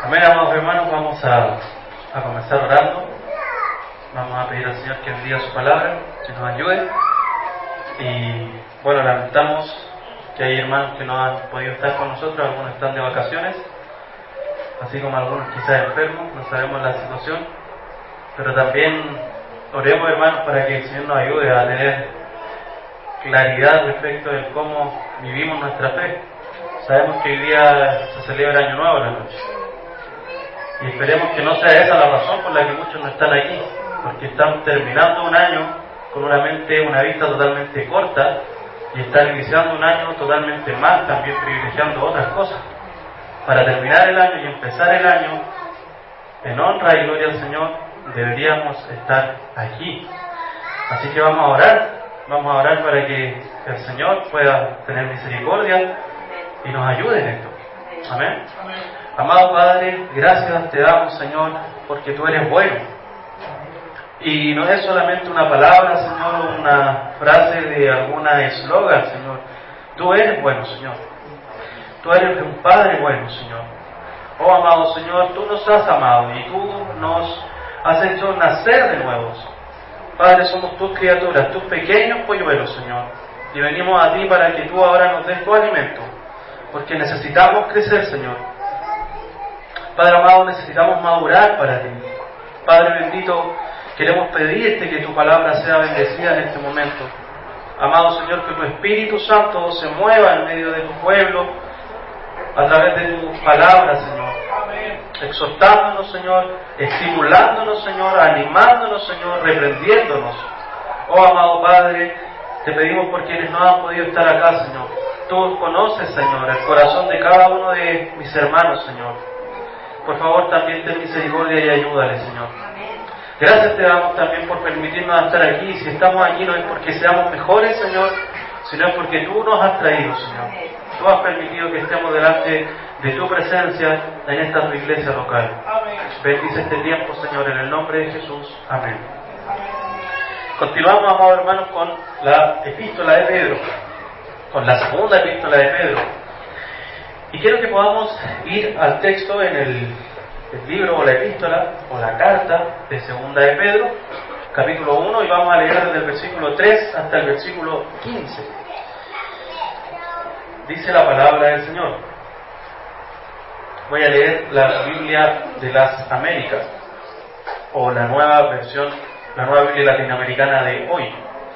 Amén, amados hermanos, vamos a comenzar orando. Vamos a pedir al Señor que bendiga su palabra, que nos ayude. Y bueno, lamentamos que hay hermanos que no han podido estar con nosotros, algunos están de vacaciones, así como algunos quizás enfermos, no sabemos la situación. Pero también oremos, hermanos, para que el Señor nos ayude a tener claridad respecto de cómo vivimos nuestra fe. Sabemos que hoy día se celebra Año Nuevo en la noche. Y esperemos que no sea esa la razón por la que muchos no están aquí, porque están terminando un año con una vista totalmente corta, y están iniciando un año totalmente mal, también privilegiando otras cosas. Para terminar el año y empezar el año en honra y gloria al Señor, deberíamos estar aquí. Así que vamos a orar para que el Señor pueda tener misericordia y nos ayude en esto. Amén. Amado Padre, gracias te damos, Señor, porque tú eres bueno. Y no es solamente una palabra, Señor, o una frase de alguna eslogan, Señor. Tú eres bueno, Señor. Tú eres un Padre bueno, Señor. Oh, amado Señor, tú nos has amado y tú nos has hecho nacer de nuevos. Padre, somos tus criaturas, tus pequeños polluelos, Señor. Y venimos a ti para que tú ahora nos des tu alimento, porque necesitamos crecer, Señor. Padre amado, necesitamos madurar para ti. Padre bendito, queremos pedirte que tu palabra sea bendecida en este momento. Amado Señor, que tu Espíritu Santo se mueva en medio de tu pueblo a través de tu palabra, Señor. Exhortándonos, Señor, estimulándonos, Señor, animándonos, Señor, reprendiéndonos. Oh amado Padre, te pedimos por quienes no han podido estar acá, Señor. Tú conoces, Señor, el corazón de cada uno de mis hermanos, Señor. Por favor, también ten misericordia y ayúdale, Señor. Gracias te damos también por permitirnos estar aquí. Y si estamos aquí no es porque seamos mejores, Señor, sino es porque tú nos has traído, Señor. Tú has permitido que estemos delante de tu presencia en esta tu iglesia local. Bendice este tiempo, Señor, en el nombre de Jesús. Amén. Continuamos, amados hermanos, con la epístola de Pedro, con la segunda epístola de Pedro. Y quiero que podamos ir al texto en el libro o la epístola o la carta de segunda de Pedro, capítulo 1, y vamos a leer desde el versículo 3 hasta el versículo 15. Dice la palabra del Señor. Voy a leer la Biblia de las Américas, o la nueva versión, la nueva Biblia latinoamericana de hoy.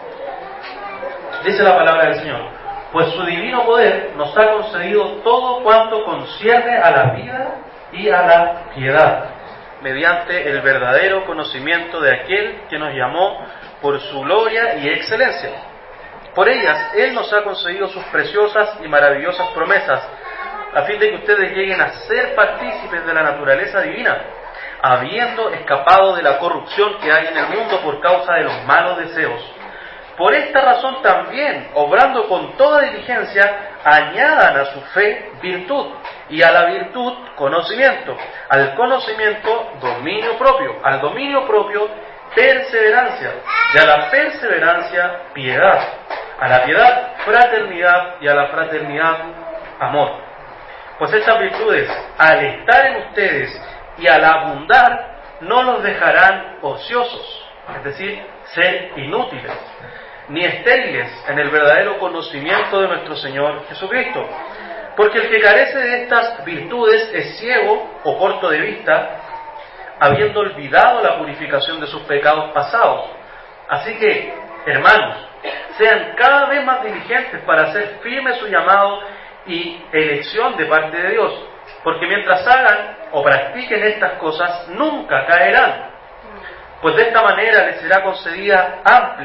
Dice la palabra del Señor: pues su divino poder nos ha concedido todo cuanto concierne a la vida y a la piedad, mediante el verdadero conocimiento de aquel que nos llamó por su gloria y excelencia. Por ellas Él nos ha concedido sus preciosas y maravillosas promesas, a fin de que ustedes lleguen a ser partícipes de la naturaleza divina, habiendo escapado de la corrupción que hay en el mundo por causa de los malos deseos. Por esta razón también, obrando con toda diligencia, añadan a su fe virtud, y a la virtud conocimiento, al conocimiento dominio propio, al dominio propio perseverancia, y a la perseverancia piedad, a la piedad fraternidad, y a la fraternidad amor. Pues estas virtudes, al estar en ustedes y al abundar, no los dejarán ociosos, es decir, ser inútiles, ni estériles en el verdadero conocimiento de nuestro Señor Jesucristo. Porque el que carece de estas virtudes es ciego o corto de vista, habiendo olvidado la purificación de sus pecados pasados. Así que, hermanos, sean cada vez más diligentes para hacer firme su llamado y elección de parte de Dios, porque mientras hagan o practiquen estas cosas, nunca caerán. Pues de esta manera les será concedida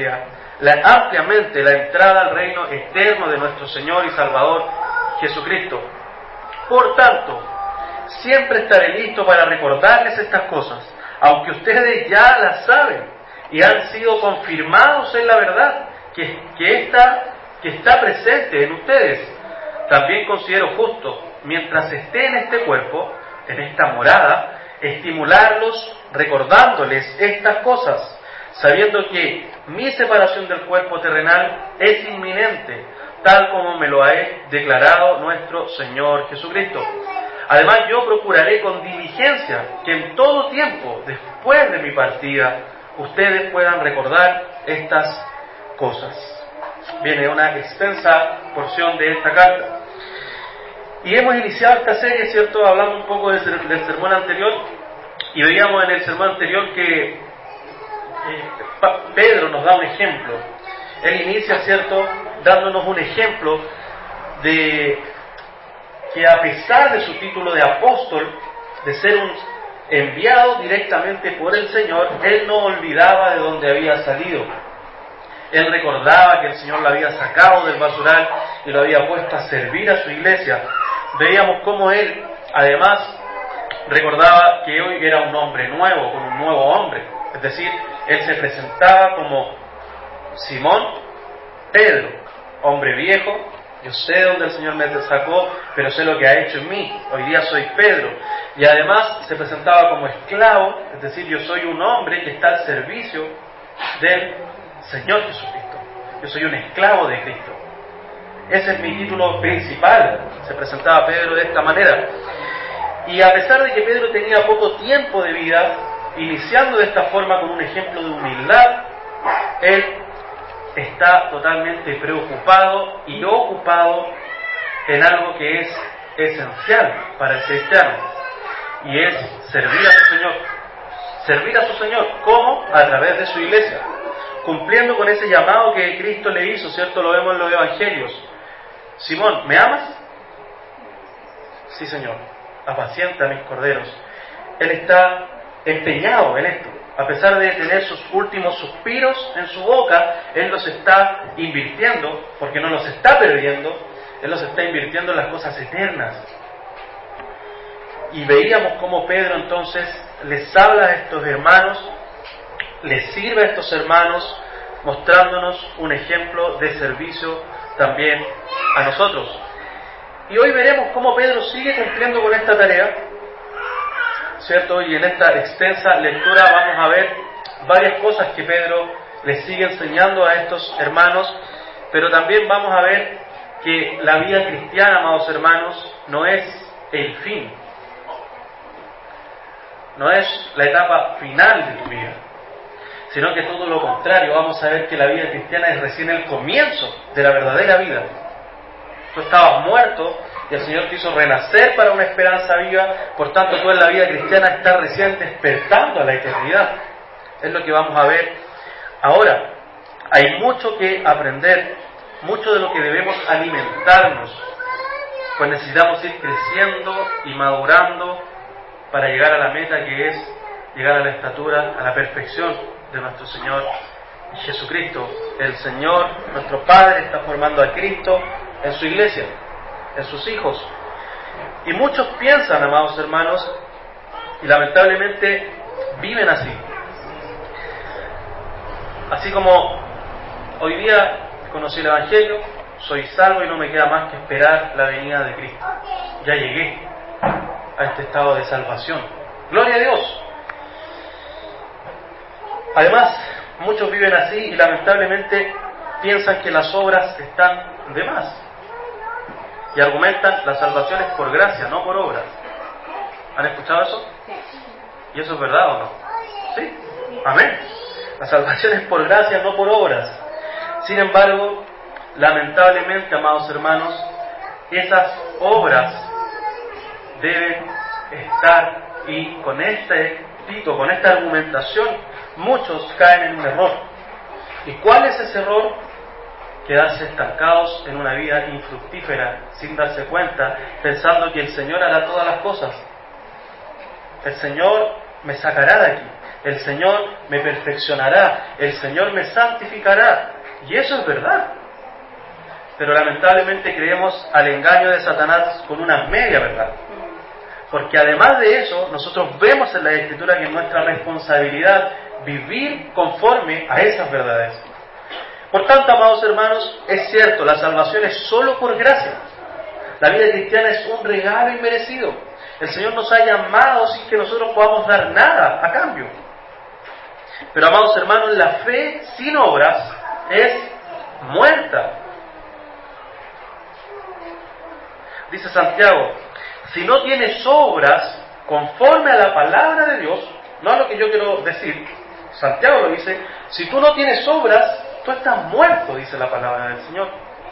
ampliamente la entrada al reino eterno de nuestro Señor y Salvador Jesucristo. Por tanto, siempre estaré listo para recordarles estas cosas, aunque ustedes ya las saben y han sido confirmados en la verdad que está presente en ustedes. También considero justo, mientras esté en este cuerpo, en esta morada, estimularlos recordándoles estas cosas, sabiendo que mi separación del cuerpo terrenal es inminente, tal como me lo ha declarado nuestro Señor Jesucristo. Además, yo procuraré con diligencia que en todo tiempo, después de mi partida, ustedes puedan recordar estas cosas. Viene una extensa porción de esta carta. Y hemos iniciado esta serie, ¿cierto?, hablando un poco del sermón anterior, y veíamos en el sermón anterior que Pedro nos da un ejemplo. Él inicia, ¿cierto?, dándonos un ejemplo de que a pesar de su título de apóstol, de ser un enviado directamente por el Señor, él no olvidaba de dónde había salido. Él recordaba que el Señor lo había sacado del basural y lo había puesto a servir a su iglesia. Veíamos cómo él, además, recordaba que hoy era un hombre nuevo, con un nuevo hombre. Es decir, él se presentaba como Simón Pedro, hombre viejo. Yo sé dónde el Señor me sacó, pero sé lo que ha hecho en mí. Hoy día soy Pedro. Y además se presentaba como esclavo, es decir, yo soy un hombre que está al servicio del Señor Jesucristo. Yo soy un esclavo de Cristo. Ese es mi título principal. Se presentaba Pedro de esta manera. Y a pesar de que Pedro tenía poco tiempo de vida, iniciando de esta forma con un ejemplo de humildad, él está totalmente preocupado y ocupado en algo que es esencial para el cristiano, y es servir a su Señor. Servir a su Señor, ¿cómo? A través de su iglesia, cumpliendo con ese llamado que Cristo le hizo, ¿cierto? Lo vemos en los evangelios. Simón, ¿me amas? Sí, Señor, apacienta a mis corderos. Él está empeñado en esto. A pesar de tener sus últimos suspiros en su boca, Él los está invirtiendo, porque no los está perdiendo, Él los está invirtiendo en las cosas eternas. Y veíamos cómo Pedro entonces les habla a estos hermanos, les sirve a estos hermanos, mostrándonos un ejemplo de servicio también a nosotros. Y hoy veremos cómo Pedro sigue cumpliendo con esta tarea, ¿cierto? Y en esta extensa lectura vamos a ver varias cosas que Pedro les sigue enseñando a estos hermanos, pero también vamos a ver que la vida cristiana, amados hermanos, no es el fin, no es la etapa final de tu vida, sino que todo lo contrario. Vamos a ver que la vida cristiana es recién el comienzo de la verdadera vida. Tú estabas muerto y el Señor te hizo renacer para una esperanza viva, por tanto tú en la vida cristiana estás recién despertando a la eternidad. Es lo que vamos a ver ahora. Hay mucho que aprender, mucho de lo que debemos alimentarnos, pues necesitamos ir creciendo y madurando para llegar a la meta, que es llegar a la estatura, a la perfección de nuestro Señor Jesucristo. El Señor, nuestro Padre, está formando a Cristo en su iglesia, en sus hijos. Y muchos piensan, amados hermanos, y lamentablemente viven así. Así como hoy día conocí el Evangelio, soy salvo y no me queda más que esperar la venida de Cristo. Ya llegué a este estado de salvación. ¡Gloria a Dios! Además, muchos viven así y lamentablemente piensan que las obras están de más. Y argumentan, la salvación es por gracia, no por obras. ¿Han escuchado eso? ¿Y eso es verdad o no? Sí. Amén. La salvación es por gracia, no por obras. Sin embargo, lamentablemente, amados hermanos, esas obras deben estar, y con con esta argumentación, muchos caen en un error. ¿Y cuál es ese error? Quedarse estancados en una vida infructífera, sin darse cuenta, pensando que el Señor hará todas las cosas. El Señor me sacará de aquí, el Señor me perfeccionará, el Señor me santificará. Y eso es verdad. Pero lamentablemente creemos al engaño de Satanás con una media verdad. Porque además de eso, nosotros vemos en la Escritura que es nuestra responsabilidad vivir conforme a esas verdades. Por tanto, amados hermanos, es cierto, la salvación es solo por gracia. La vida cristiana es un regalo inmerecido. El Señor nos ha llamado sin que nosotros podamos dar nada a cambio. Pero, amados hermanos, la fe sin obras es muerta. Dice Santiago, si no tienes obras conforme a la palabra de Dios, no es lo que yo quiero decir, Santiago lo dice, si tú no tienes obras, tú estás muerto, dice la palabra del Señor.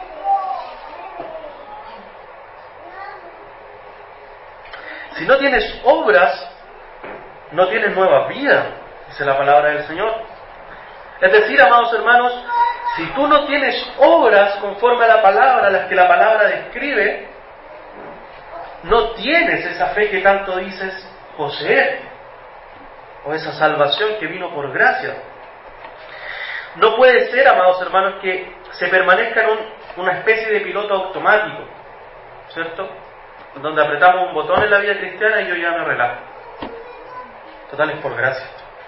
Si no tienes obras, no tienes nueva vida, dice la palabra del Señor. Es decir, amados hermanos, si tú no tienes obras conforme a la palabra, las que la palabra describe, no tienes esa fe que tanto dices poseer, o esa salvación que vino por gracia. No puede ser, amados hermanos, que se permanezca en una especie de piloto automático, ¿cierto? Donde apretamos un botón en la vida cristiana y yo ya me relajo. Total, es por gracia.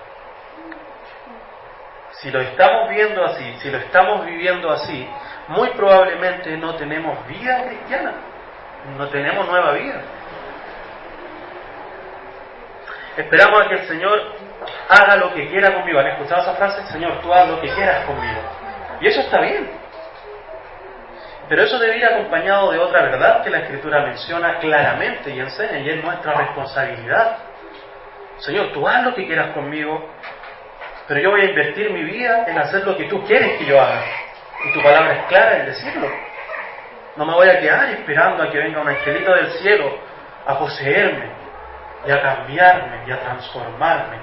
Si lo estamos viendo así, si lo estamos viviendo así, muy probablemente no tenemos vida cristiana, no tenemos nueva vida. Esperamos a que el Señor haga lo que quiera conmigo. ¿Han escuchado esa frase? Señor, tú haz lo que quieras conmigo. Y eso está bien. Pero eso debe ir acompañado de otra verdad que la Escritura menciona claramente y enseña, y es nuestra responsabilidad. Señor, tú haz lo que quieras conmigo, pero yo voy a invertir mi vida en hacer lo que tú quieres que yo haga. Y tu palabra es clara en decirlo. No me voy a quedar esperando a que venga un angelito del cielo a poseerme y a cambiarme y a transformarme.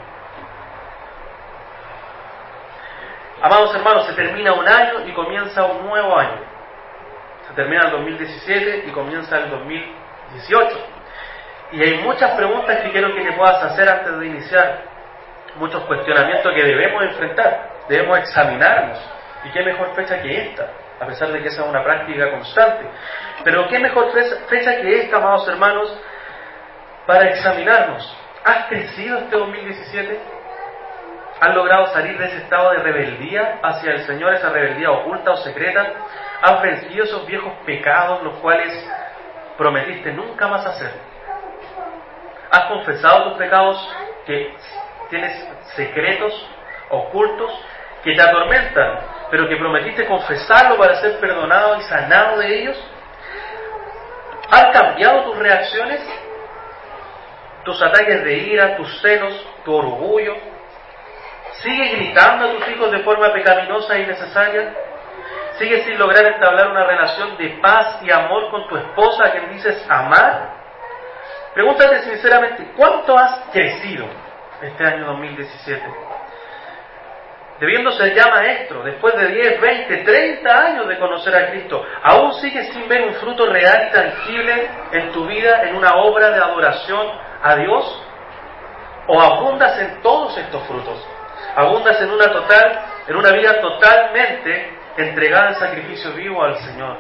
Amados hermanos, se termina un año y comienza un nuevo año. Se termina el 2017 y comienza el 2018. Y hay muchas preguntas que quiero que te puedas hacer antes de iniciar. Muchos cuestionamientos que debemos enfrentar, debemos examinarnos. Y qué mejor fecha que esta, a pesar de que esa es una práctica constante. Pero qué mejor fecha que esta, amados hermanos, para examinarnos. ¿Has crecido este 2017? ¿Has logrado salir de ese estado de rebeldía hacia el Señor, esa rebeldía oculta o secreta? ¿Has vencido esos viejos pecados los cuales prometiste nunca más hacer? ¿Has confesado tus pecados que tienes secretos, ocultos, que te atormentan, pero que prometiste confesarlo para ser perdonado y sanado de ellos? ¿Han cambiado tus reacciones? ¿Tus ataques de ira, tus celos, tu orgullo? ¿Sigues gritando a tus hijos de forma pecaminosa e innecesaria? ¿Sigues sin lograr entablar una relación de paz y amor con tu esposa a quien dices amar? Pregúntate sinceramente, ¿cuánto has crecido este año 2017? Debiendo ser ya maestro, después de 10, 20, 30 años de conocer a Cristo, ¿aún sigues sin ver un fruto real y tangible en tu vida, en una obra de adoración a Dios? ¿O abundas en todos estos frutos? ¿Abundas en una vida totalmente entregada en sacrificio vivo al Señor?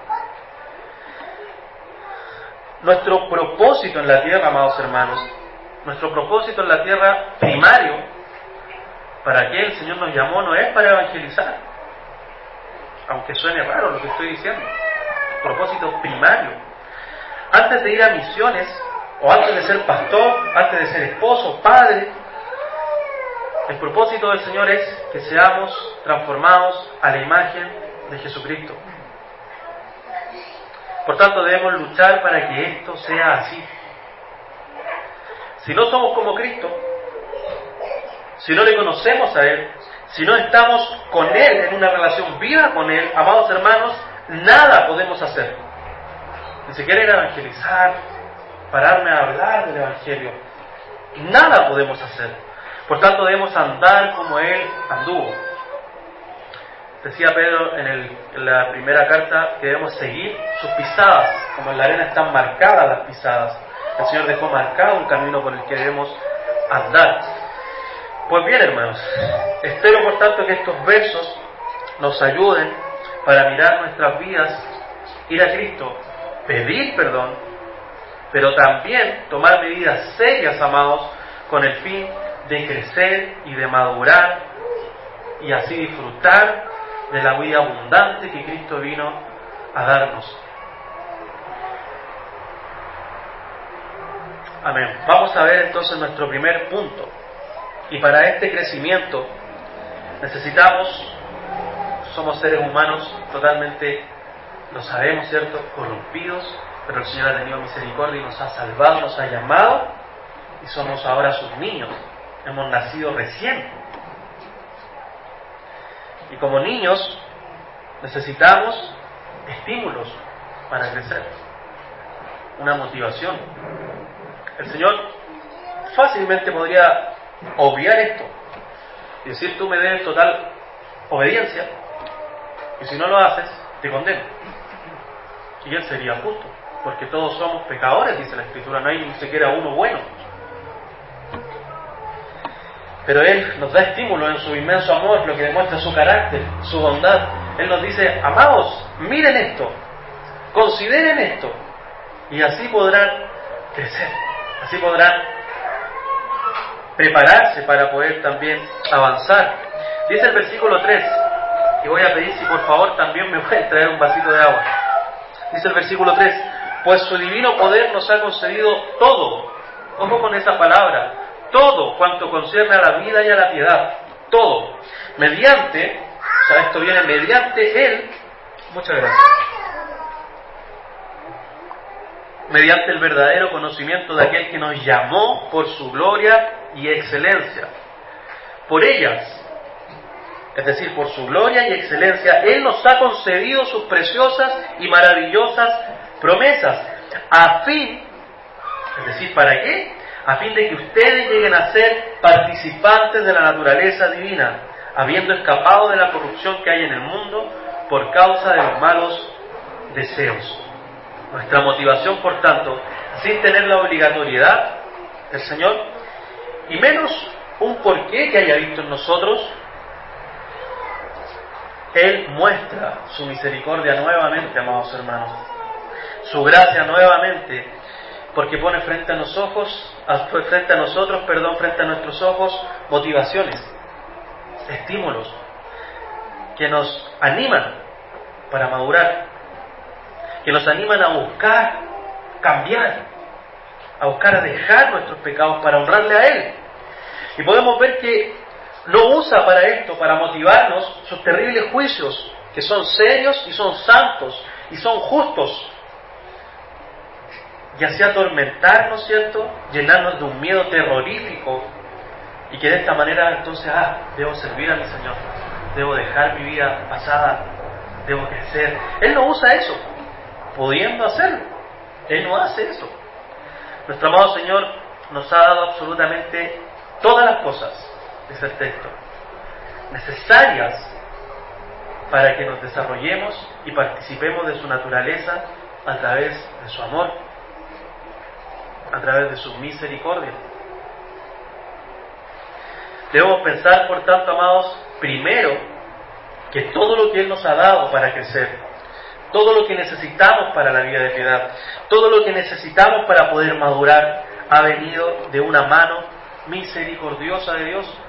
Nuestro propósito en la tierra, amados hermanos, nuestro propósito en la tierra primario, para que el Señor nos llamó, no es para evangelizar, aunque suene raro lo que estoy diciendo. Propósito primario. Antes de ir a misiones, o antes de ser pastor, antes de ser esposo, padre, el propósito del Señor es que seamos transformados a la imagen de Jesucristo. Por tanto, debemos luchar para que esto sea así. Si no somos como Cristo, si no le conocemos a Él, si no estamos con Él en una relación viva con Él, amados hermanos, nada podemos hacer. Ni siquiera ir a evangelizar, pararme a hablar del Evangelio. Nada podemos hacer. Por tanto, debemos andar como Él anduvo. Decía Pedro en la primera carta que debemos seguir sus pisadas, como en la arena están marcadas las pisadas. El Señor dejó marcado un camino por el que debemos andar. Pues bien, hermanos, espero por tanto que estos versos nos ayuden para mirar nuestras vidas, ir a Cristo, pedir perdón, pero también tomar medidas serias, amados, con el fin de crecer y de madurar y así disfrutar de la vida abundante que Cristo vino a darnos. Amén. Vamos a ver entonces nuestro primer punto. Y para este crecimiento somos seres humanos totalmente, lo sabemos, ¿cierto?, corrompidos, Pero el Señor ha tenido misericordia y nos ha salvado, nos ha llamado, y somos ahora sus niños. Hemos nacido recién. Y como niños necesitamos estímulos para crecer, una motivación. El Señor fácilmente podría obviar esto y decir: tú me debes total obediencia, y si no lo haces, te condeno. Y Él sería justo, porque todos somos pecadores, dice la Escritura, no hay ni siquiera uno bueno. Pero Él nos da estímulo en su inmenso amor, lo que demuestra su carácter, su bondad. Él nos dice: amados, miren esto, consideren esto, y así podrán crecer, así podrán prepararse para poder también avanzar. Dice el versículo 3, y voy a pedir si por favor también me pueden traer un vasito de agua. Dice el versículo 3, pues su divino poder nos ha concedido todo. Ojo con esa palabra, todo cuanto concierne a la vida y a la piedad, todo. Mediante, o sea, esto viene mediante Él, muchas gracias, mediante el verdadero conocimiento de aquel que nos llamó por su gloria y excelencia. Por ellas, es decir, por su gloria y excelencia, Él nos ha concedido sus preciosas y maravillosas promesas, a fin, es decir, ¿para qué? A fin de que ustedes lleguen a ser participantes de la naturaleza divina, habiendo escapado de la corrupción que hay en el mundo por causa de los malos deseos. Nuestra motivación, por tanto, sin tener la obligatoriedad del Señor, y menos un porqué que haya visto en nosotros, Él muestra su misericordia nuevamente, amados hermanos, su gracia nuevamente, porque pone frente a nosotros, frente a nuestros ojos, motivaciones, estímulos, que nos animan para madurar, que nos animan a buscar cambiar, a buscar dejar nuestros pecados para honrarle a Él. Y podemos ver que no usa para esto, para motivarnos, sus terribles juicios, que son serios y son santos y son justos, y así atormentarnos, ¿cierto? Llenarnos de un miedo terrorífico, y que de esta manera entonces, debo servir a mi Señor, debo dejar mi vida pasada, debo crecer. Él no usa eso, pudiendo hacerlo. Él no hace eso. Nuestro amado Señor nos ha dado absolutamente todas las cosas, dice el texto, necesarias para que nos desarrollemos y participemos de su naturaleza a través de su amor, a través de su misericordia. Debemos pensar, por tanto, amados, primero, que todo lo que Él nos ha dado para crecer, todo lo que necesitamos para la vida de piedad, todo lo que necesitamos para poder madurar, ha venido de una mano misericordiosa de Dios.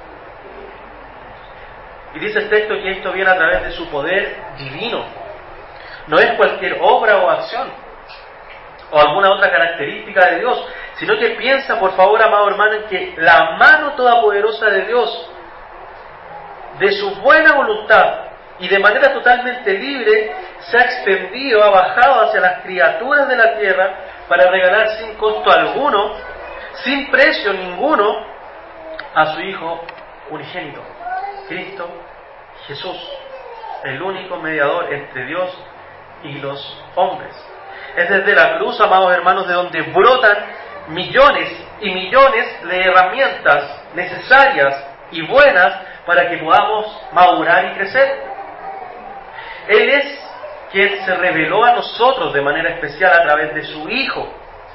Y dice el texto que esto viene a través de su poder divino. No es cualquier obra o acción o alguna otra característica de Dios, sino que piensa, por favor, amado hermano, en que la mano todopoderosa de Dios, de su buena voluntad y de manera totalmente libre, se ha extendido, ha bajado hacia las criaturas de la tierra para regalar sin costo alguno, sin precio ninguno, a su Hijo unigénito, Cristo Jesús, el único mediador entre Dios y los hombres. Es desde la cruz, amados hermanos, de donde brotan millones y millones de herramientas necesarias y buenas para que podamos madurar y crecer. Él es quien se reveló a nosotros de manera especial a través de su Hijo.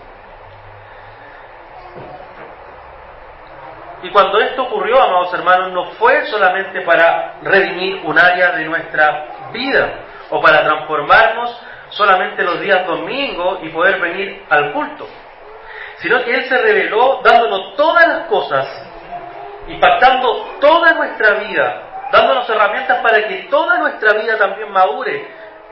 Y cuando esto ocurrió, amados hermanos, no fue solamente para redimir un área de nuestra vida o para transformarnos solamente los días domingos y poder venir al culto, sino que Él se reveló dándonos todas las cosas, impactando toda nuestra vida, dándonos herramientas para que toda nuestra vida también madure.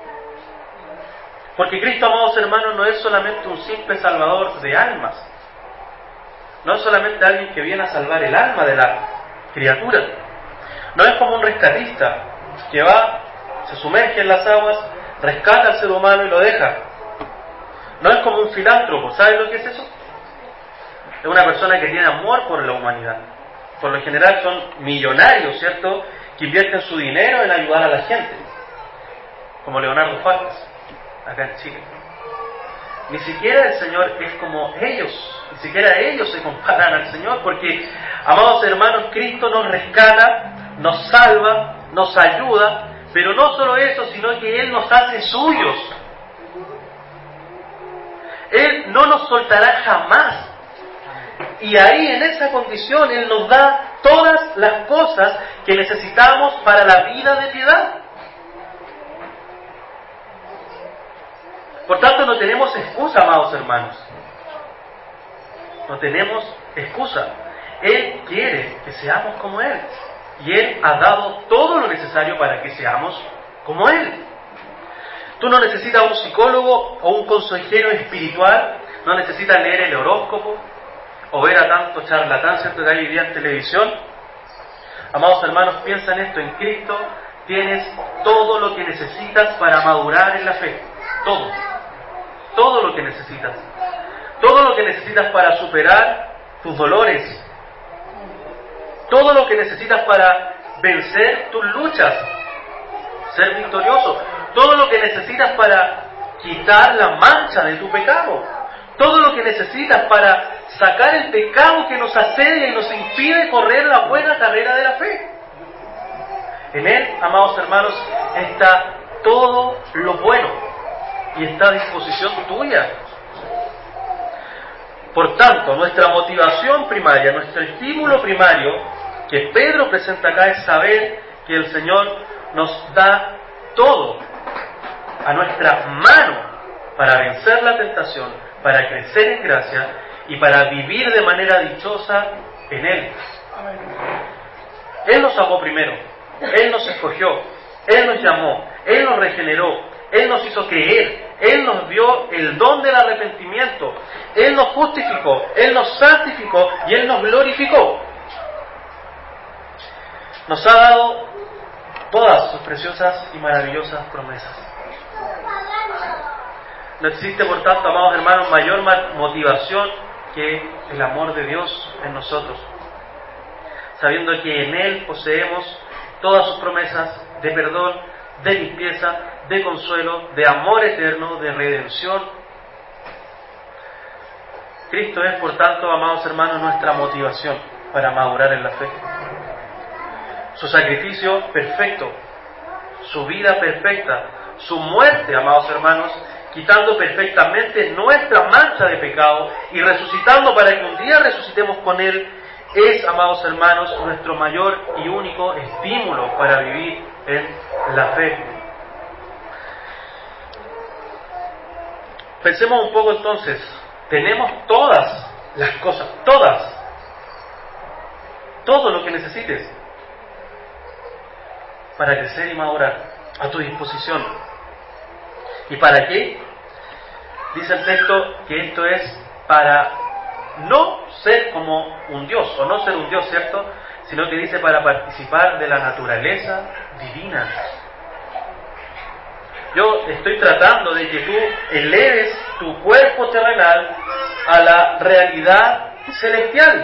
Porque Cristo, amados hermanos, no es solamente un simple salvador de almas, no es solamente alguien que viene a salvar el alma de la criatura, no es como un rescatista que va, se sumerge en las aguas, rescata al ser humano y lo deja. No es como un filántropo. ¿Sabes lo que es eso? Es una persona que tiene amor por la humanidad. Por lo general son millonarios, ¿cierto?, que invierten su dinero en ayudar a la gente, como Leonardo Falques, acá en Chile. Ni siquiera el Señor es como ellos, ni siquiera ellos se comparan al Señor, porque, amados hermanos, Cristo nos rescata, nos salva, nos ayuda, pero no solo eso, sino que Él nos hace suyos. Él no nos soltará jamás. Y ahí, en esa condición, Él nos da todas las cosas que necesitamos para la vida de piedad. Por tanto, no tenemos excusa, amados hermanos. No tenemos excusa. Él quiere que seamos como Él. Y Él ha dado todo lo necesario para que seamos como Él. Tú no necesitas un psicólogo o un consejero espiritual. No necesitas leer el horóscopo o ver a tanto charlatán, ¿cierto?, que hay hoy día en televisión. Amados hermanos, piensa en esto: en Cristo tienes todo lo que necesitas para madurar en la fe. Todo lo que necesitas. Todo lo que necesitas para superar tus dolores. Todo lo que necesitas para vencer tus luchas, ser victorioso. Todo lo que necesitas para quitar la mancha de tu pecado. Todo lo que necesitas para sacar el pecado que nos asedia y nos impide correr la buena carrera de la fe. En Él, amados hermanos, está todo lo bueno y está a disposición tuya. Por tanto, nuestra motivación primaria, nuestro estímulo primario que Pedro presenta acá es saber que el Señor nos da todo a nuestra mano para vencer la tentación, para crecer en gracia y para vivir de manera dichosa en Él. Él nos amó primero, Él nos escogió, Él nos llamó, Él nos regeneró, Él nos hizo creer, Él nos dio el don del arrepentimiento, Él nos justificó, Él nos santificó y Él nos glorificó. Nos ha dado todas sus preciosas y maravillosas promesas. No existe, por tanto, amados hermanos, mayor motivación que el amor de Dios en nosotros, sabiendo que en Él poseemos todas sus promesas de perdón, de limpieza, de consuelo, de amor eterno, de redención. Cristo es, por tanto, amados hermanos, nuestra motivación para madurar en la fe. Su sacrificio perfecto, su vida perfecta, su muerte, amados hermanos, quitando perfectamente nuestra mancha de pecado y resucitando para que un día resucitemos con Él, es, amados hermanos, nuestro mayor y único estímulo para vivir en la fe. Pensemos un poco entonces, tenemos todas las cosas, todo lo que necesites para crecer y madurar a tu disposición. ¿Y para qué? Dice el texto que esto es para no ser como un Dios, o no ser un Dios, ¿cierto?, sino que dice para participar de la naturaleza divina. Yo estoy tratando de que tú eleves tu cuerpo terrenal a la realidad celestial.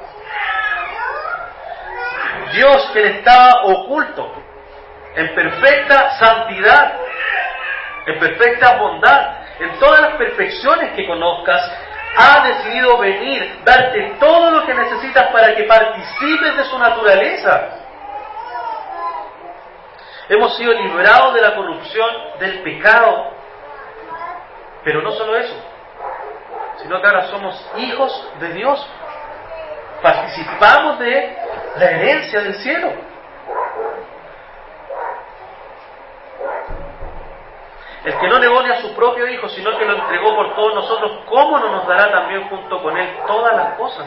Dios, que estaba oculto en perfecta santidad, en perfecta bondad, en todas las perfecciones que conozcas, ha decidido venir, darte todo lo que necesitas para que participes de su naturaleza. Hemos sido librados de la corrupción del pecado, pero no solo eso, sino que ahora somos hijos de Dios, participamos de la herencia del cielo. El que no negó ni a su propio Hijo, sino que lo entregó por todos nosotros, ¿cómo no nos dará también junto con Él todas las cosas?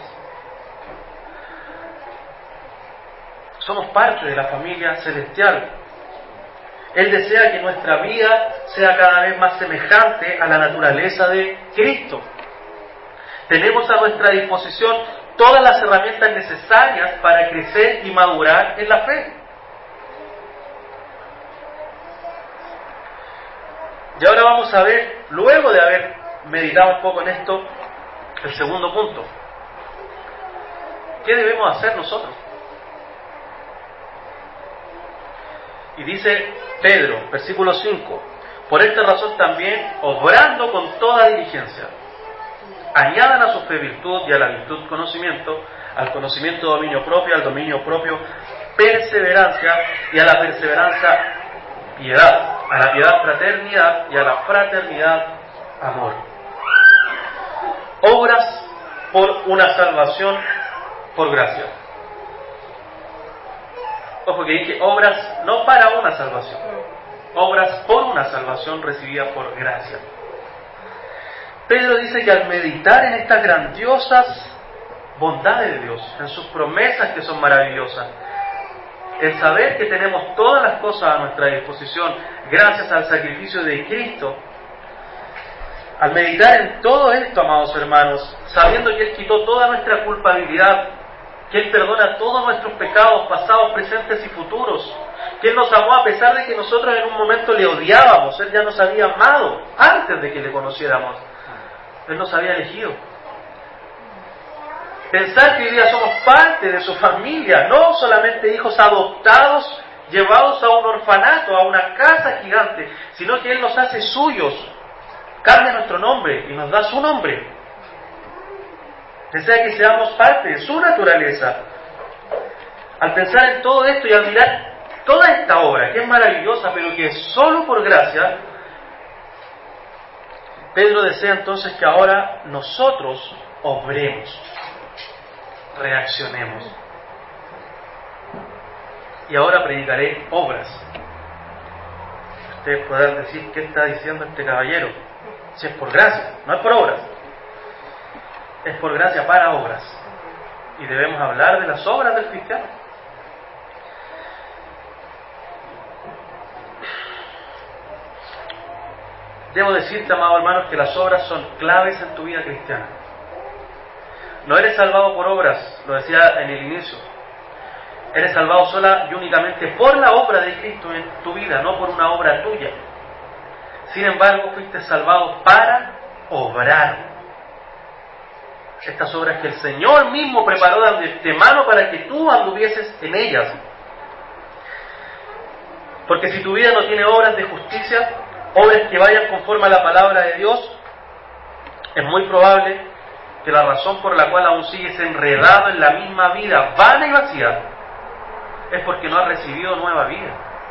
Somos parte de la familia celestial. Él desea que nuestra vida sea cada vez más semejante a la naturaleza de Cristo. Tenemos a nuestra disposición todas las herramientas necesarias para crecer y madurar en la fe. Y ahora vamos a ver, luego de haber meditado un poco en esto, el segundo punto. ¿Qué debemos hacer nosotros? Y dice Pedro, versículo 5, por esta razón también, obrando con toda diligencia, añadan a su fe virtud, y a la virtud conocimiento, al conocimiento dominio propio, al dominio propio perseverancia, y a la perseverancia piedad, a la piedad fraternidad, y a la fraternidad amor. Obras por una salvación por gracia. Ojo que dije obras no para una salvación, obras por una salvación recibida por gracia. Pedro dice que al meditar en estas grandiosas bondades de Dios, en sus promesas que son maravillosas, el saber que tenemos todas las cosas a nuestra disposición gracias al sacrificio de Cristo, al meditar en todo esto, amados hermanos, sabiendo que Él quitó toda nuestra culpabilidad, que Él perdona todos nuestros pecados pasados, presentes y futuros, que Él nos amó a pesar de que nosotros en un momento le odiábamos, Él ya nos había amado antes de que le conociéramos, Él nos había elegido. Pensar que hoy día somos parte de su familia, no solamente hijos adoptados, llevados a un orfanato, a una casa gigante, sino que Él nos hace suyos, cambia nuestro nombre y nos da su nombre. Desea que seamos parte de su naturaleza. Al pensar en todo esto y al mirar toda esta obra, que es maravillosa, pero que es solo por gracia, Pedro desea entonces que ahora nosotros obremos, reaccionemos. Y ahora predicaré obras. Ustedes podrán decir, ¿qué está diciendo este caballero? Si es por gracia, no es por obras. Es por gracia para obras. Y debemos hablar de las obras del cristiano. Debo decirte, amados hermanos, que las obras son claves en tu vida cristiana. No eres salvado por obras, lo decía en el inicio. Eres salvado sola y únicamente por la obra de Cristo en tu vida, no por una obra tuya. Sin embargo, fuiste salvado para obrar. Estas obras que el Señor mismo preparó de antemano para que tú anduvieses en ellas. Porque si tu vida no tiene obras de justicia, obras que vayan conforme a la palabra de Dios, es muy probable que la razón por la cual aún sigues enredado en la misma vida vana y vacía es porque no has recibido nueva vida.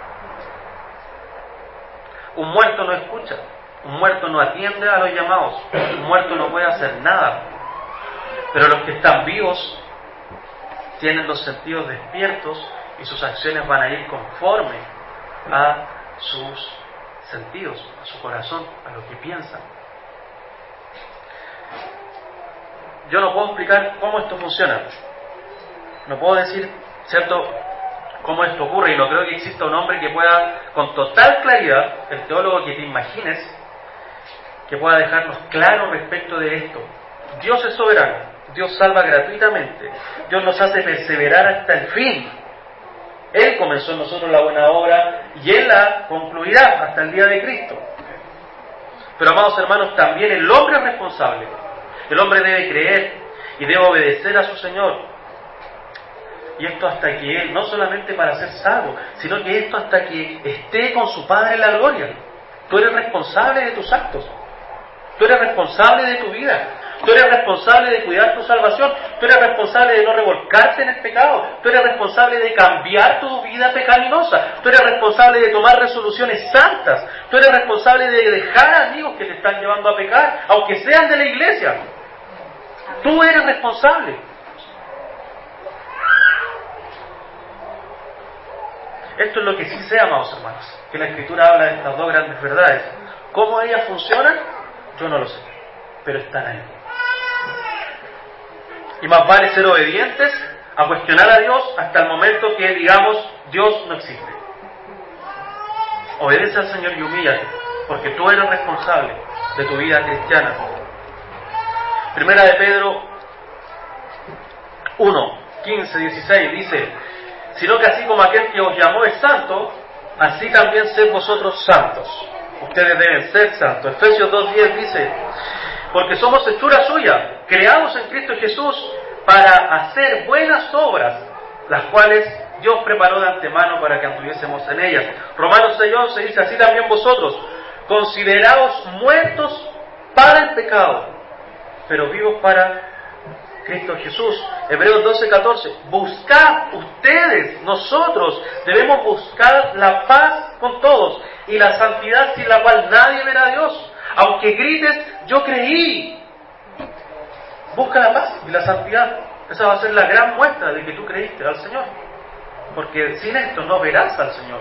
Un muerto no escucha, un muerto no atiende a los llamados, un muerto no puede hacer nada. Pero los que están vivos tienen los sentidos despiertos y sus acciones van a ir conforme a sus sentidos, a su corazón, a lo que piensan. Yo no puedo explicar cómo esto funciona. No puedo decir, ¿cierto?, cómo esto ocurre, y no creo que exista un hombre que pueda, con total claridad, el teólogo que te imagines, que pueda dejarnos claro respecto de esto. Dios es soberano, Dios salva gratuitamente, Dios nos hace perseverar hasta el fin. Él comenzó en nosotros la buena obra y Él la concluirá hasta el día de Cristo. Pero, amados hermanos, también el hombre es responsable. El hombre debe creer y debe obedecer a su Señor. Y esto hasta que Él, no solamente para ser salvo, sino que esto hasta que esté con su Padre en la gloria. Tú eres responsable de tus actos. Tú eres responsable de tu vida. Tú eres responsable de cuidar tu salvación. Tú eres responsable de no revolcarte en el pecado. Tú eres responsable de cambiar tu vida pecaminosa. Tú eres responsable de tomar resoluciones santas. Tú eres responsable de dejar amigos que te están llevando a pecar, aunque sean de la iglesia. Tú eres responsable. Esto es lo que sí sé, amados hermanos, que la Escritura habla de estas dos grandes verdades. ¿Cómo ellas funcionan? Yo no lo sé, pero están ahí. Y más vale ser obedientes a cuestionar a Dios hasta el momento que digamos, Dios no existe. Obedece al Señor y humíllate, porque tú eres responsable de tu vida cristiana. Primera de Pedro 1, 15, 16 dice: sino que así como aquel que os llamó es santo, así también sed vosotros santos. Ustedes deben ser santos. Efesios 2:10 dice: porque somos hechura suya, creados en Cristo Jesús para hacer buenas obras, las cuales Dios preparó de antemano para que anduviésemos en ellas. Romanos 6:11 dice, así también vosotros, consideraos muertos para el pecado, pero vivos para Cristo Jesús. Hebreos 12:14, buscad ustedes, nosotros debemos buscar la paz con todos y la santidad sin la cual nadie verá a Dios. Aunque grites, yo creí. Busca la paz y la santidad. Esa va a ser la gran muestra de que tú creíste al Señor, porque sin esto no verás al Señor.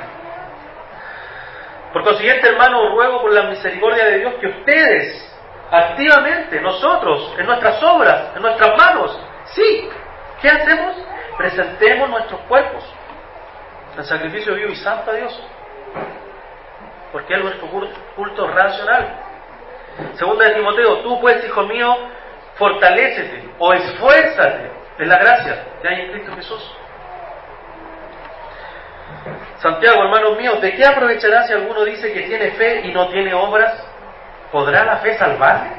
Por consiguiente, hermano, ruego por la misericordia de Dios que ustedes activamente, nosotros, en nuestras obras, en nuestras manos, sí, ¿qué hacemos? Presentemos nuestros cuerpos en sacrificio vivo y santo a Dios, porque es nuestro culto racional. Segunda de Timoteo, tú pues, hijo mío, fortalécete o esfuérzate en la gracia que hay en Cristo Jesús. Santiago, hermanos míos, ¿de qué aprovechará si alguno dice que tiene fe y no tiene obras? ¿Podrá la fe salvarle?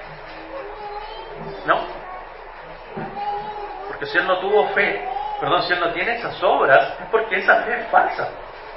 No. Porque si él no tuvo fe, si él no tiene esas obras, es porque esa fe es falsa.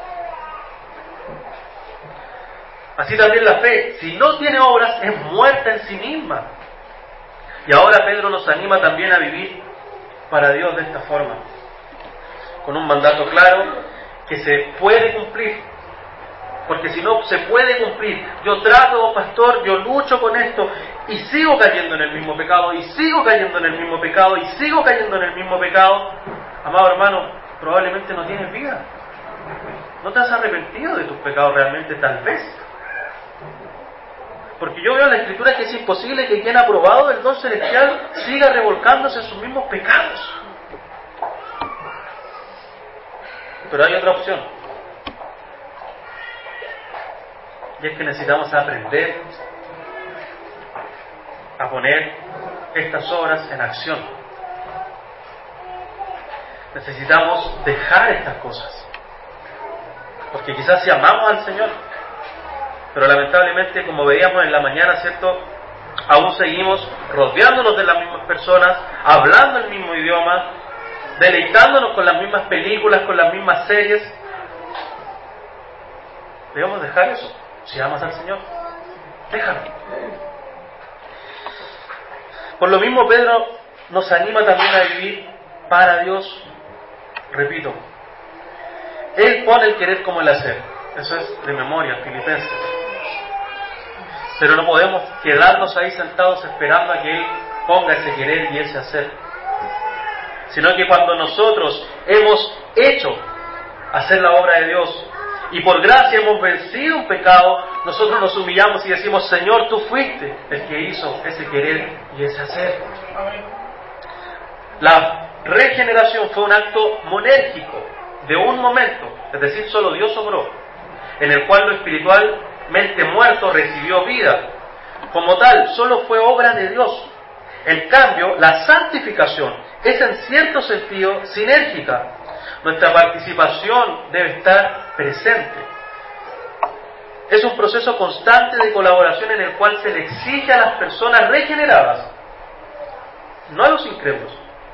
Así también la fe, si no tiene obras, es muerta en sí misma. Y ahora Pedro nos anima también a vivir para Dios de esta forma, con un mandato claro que se puede cumplir. Porque si no se puede cumplir, yo trato, pastor, yo lucho con esto y sigo cayendo en el mismo pecado, y sigo cayendo en el mismo pecado, y sigo cayendo en el mismo pecado. Amado hermano, probablemente no tienes vida. No te has arrepentido de tus pecados realmente, tal vez. Porque yo veo en la Escritura que es imposible que quien ha probado el don celestial siga revolcándose en sus mismos pecados. Pero hay otra opción. Y es que necesitamos aprender a poner estas obras en acción. Necesitamos dejar estas cosas. Porque quizás si amamos al Señor, pero lamentablemente, como veíamos en la mañana, ¿cierto?, aún seguimos rodeándonos de las mismas personas, hablando el mismo idioma, deleitándonos con las mismas películas, con las mismas series. Debemos dejar eso. Si amas al Señor, déjalo. Por lo mismo, Pedro nos anima también a vivir para Dios. Repito, Él pone el querer como el hacer. Eso es de memoria, Filipenses. Pero no podemos quedarnos ahí sentados esperando a que Él ponga ese querer y ese hacer. Sino que cuando nosotros hemos hecho hacer la obra de Dios y por gracia hemos vencido un pecado, nosotros nos humillamos y decimos, Señor, tú fuiste el que hizo ese querer y ese hacer. La regeneración fue un acto monérgico de un momento, es decir, solo Dios obró, en el cual lo espiritualmente muerto recibió vida. Como tal, solo fue obra de Dios. En cambio, la santificación es en cierto sentido sinérgica. Nuestra participación debe estar presente. Es un proceso constante de colaboración en el cual se le exige a las personas regeneradas, no a los incrédulos,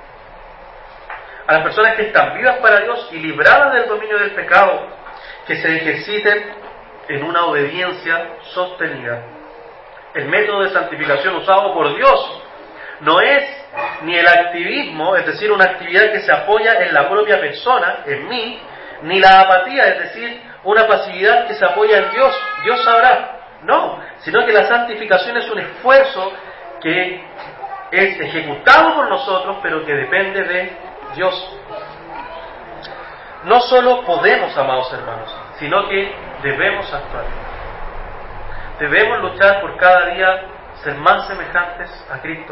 a las personas que están vivas para Dios y libradas del dominio del pecado, que se ejerciten en una obediencia sostenida. El método de santificación usado por Dios no es ni el activismo, es decir, una actividad que se apoya en la propia persona, en mí, ni la apatía, es decir, una pasividad que se apoya en Dios, Dios sabrá. No, sino que la santificación es un esfuerzo que es ejecutado por nosotros, pero que depende de Dios. No solo podemos, amados hermanos, sino que debemos actuar. Debemos luchar por cada día ser más semejantes a Cristo.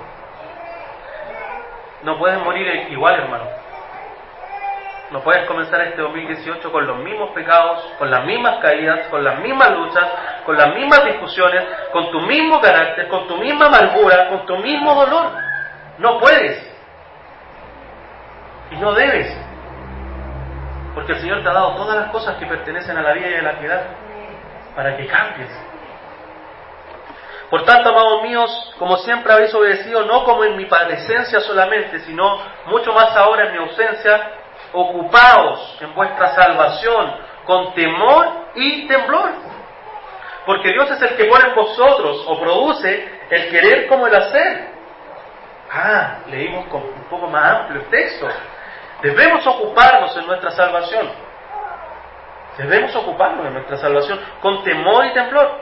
No puedes morir igual, hermano. No puedes comenzar este 2018 con los mismos pecados, con las mismas caídas, con las mismas luchas, con las mismas discusiones, con tu mismo carácter, con tu misma amargura, con tu mismo dolor. No puedes. Y no debes. Porque el Señor te ha dado todas las cosas que pertenecen a la vida y a la piedad para que cambies. Por tanto, amados míos, como siempre habéis obedecido, no como en mi presencia solamente, sino mucho más ahora en mi ausencia, ocupaos en vuestra salvación con temor y temblor. Porque Dios es el que pone en vosotros o produce el querer como el hacer. Leímos con un poco más amplio el texto. Debemos ocuparnos en nuestra salvación. Debemos ocuparnos en nuestra salvación con temor y temblor.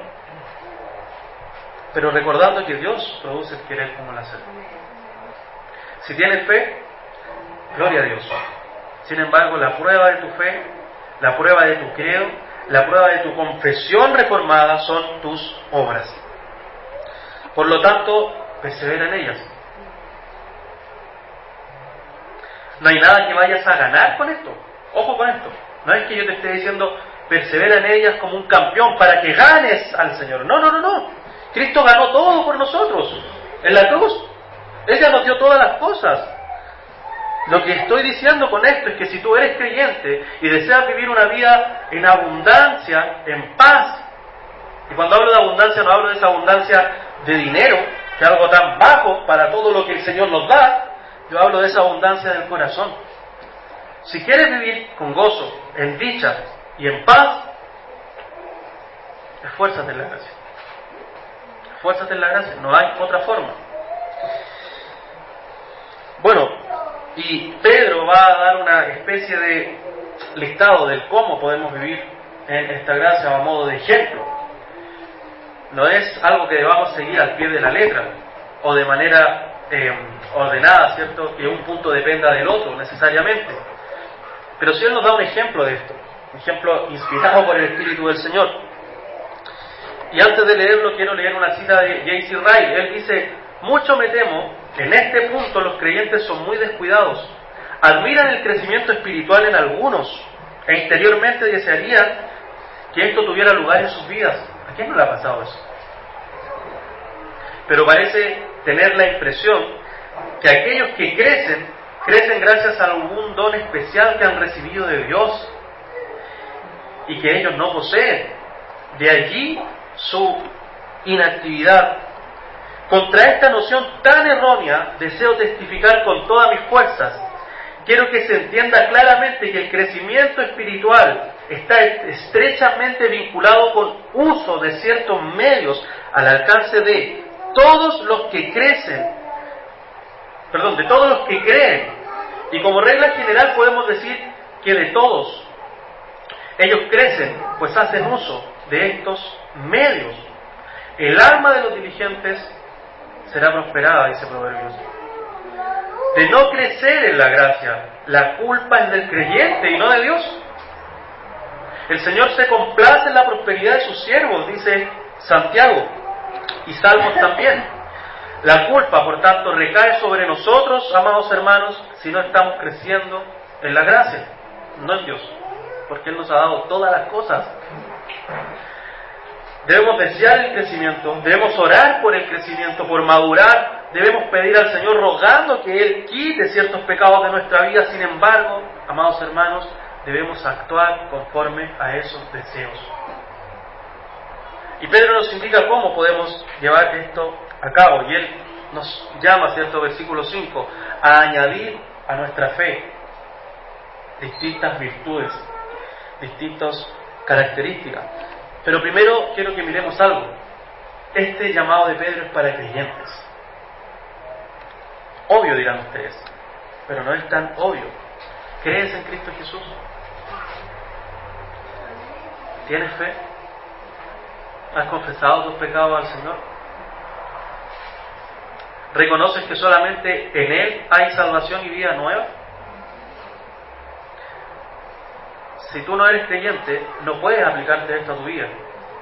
Pero recordando que Dios produce el querer como el hacer. Si tienes fe, gloria a Dios. Sin embargo, la prueba de tu fe, la prueba de tu credo, la prueba de tu confesión reformada son tus obras. Por lo tanto, persevera en ellas. No hay nada que vayas a ganar con esto. Ojo con esto. No es que yo te esté diciendo, persevera en ellas como un campeón para que ganes al Señor. No. Cristo ganó todo por nosotros en la cruz. Él ya nos dio todas las cosas. Lo que estoy diciendo con esto es que si tú eres creyente y deseas vivir una vida en abundancia, en paz, y cuando hablo de abundancia no hablo de esa abundancia de dinero, que es algo tan bajo para todo lo que el Señor nos da, yo hablo de esa abundancia del corazón. Si quieres vivir con gozo, en dicha y en paz, esfuérzate en la gracia. Esfuérzate en la gracia, no hay otra forma. Bueno, y Pedro va a dar una especie de listado del cómo podemos vivir en esta gracia a modo de ejemplo. No es algo que debamos seguir al pie de la letra o de manera ordenada, ¿cierto? Que un punto dependa del otro necesariamente. Pero si Él nos da un ejemplo de esto, un ejemplo inspirado por el Espíritu del Señor. Y antes de leerlo quiero leer una cita de J.C. Ryle. Él dice: mucho me temo, en este punto los creyentes son muy descuidados. Admiran el crecimiento espiritual en algunos e interiormente desearían que esto tuviera lugar en sus vidas. ¿A quién no le ha pasado eso? Pero parece tener la impresión que aquellos que crecen gracias a algún don especial que han recibido de Dios y que ellos no poseen. De allí su inactividad. Contra esta noción tan errónea deseo testificar con todas mis fuerzas. Quiero que se entienda claramente que el crecimiento espiritual está estrechamente vinculado con uso de ciertos medios al alcance de todos los que de todos los que creen. Y como regla general podemos decir que de todos. Ellos crecen, pues hacen uso de estos medios. El alma de los diligentes será prosperada, dice Proverbios. De no crecer en la gracia, la culpa es del creyente y no de Dios. El Señor se complace en la prosperidad de sus siervos, dice Santiago, y Salmos también. La culpa, por tanto, recae sobre nosotros, amados hermanos, si no estamos creciendo en la gracia, no en Dios, porque Él nos ha dado todas las cosas. Debemos desear el crecimiento, debemos orar por el crecimiento, por madurar, debemos pedir al Señor rogando que Él quite ciertos pecados de nuestra vida. Sin embargo, amados hermanos, debemos actuar conforme a esos deseos. Y Pedro nos indica cómo podemos llevar esto a cabo, y él nos llama, ¿cierto? Versículo 5, a añadir a nuestra fe distintas virtudes, distintas características. Pero primero quiero que miremos algo. Este llamado de Pedro es para creyentes. Obvio, dirán ustedes, pero no es tan obvio. ¿Crees en Cristo Jesús? ¿Tienes fe? ¿Has confesado tus pecados al Señor? ¿Reconoces que solamente en Él hay salvación y vida nueva? Si tú no eres creyente, no puedes aplicarte esto a tu vida.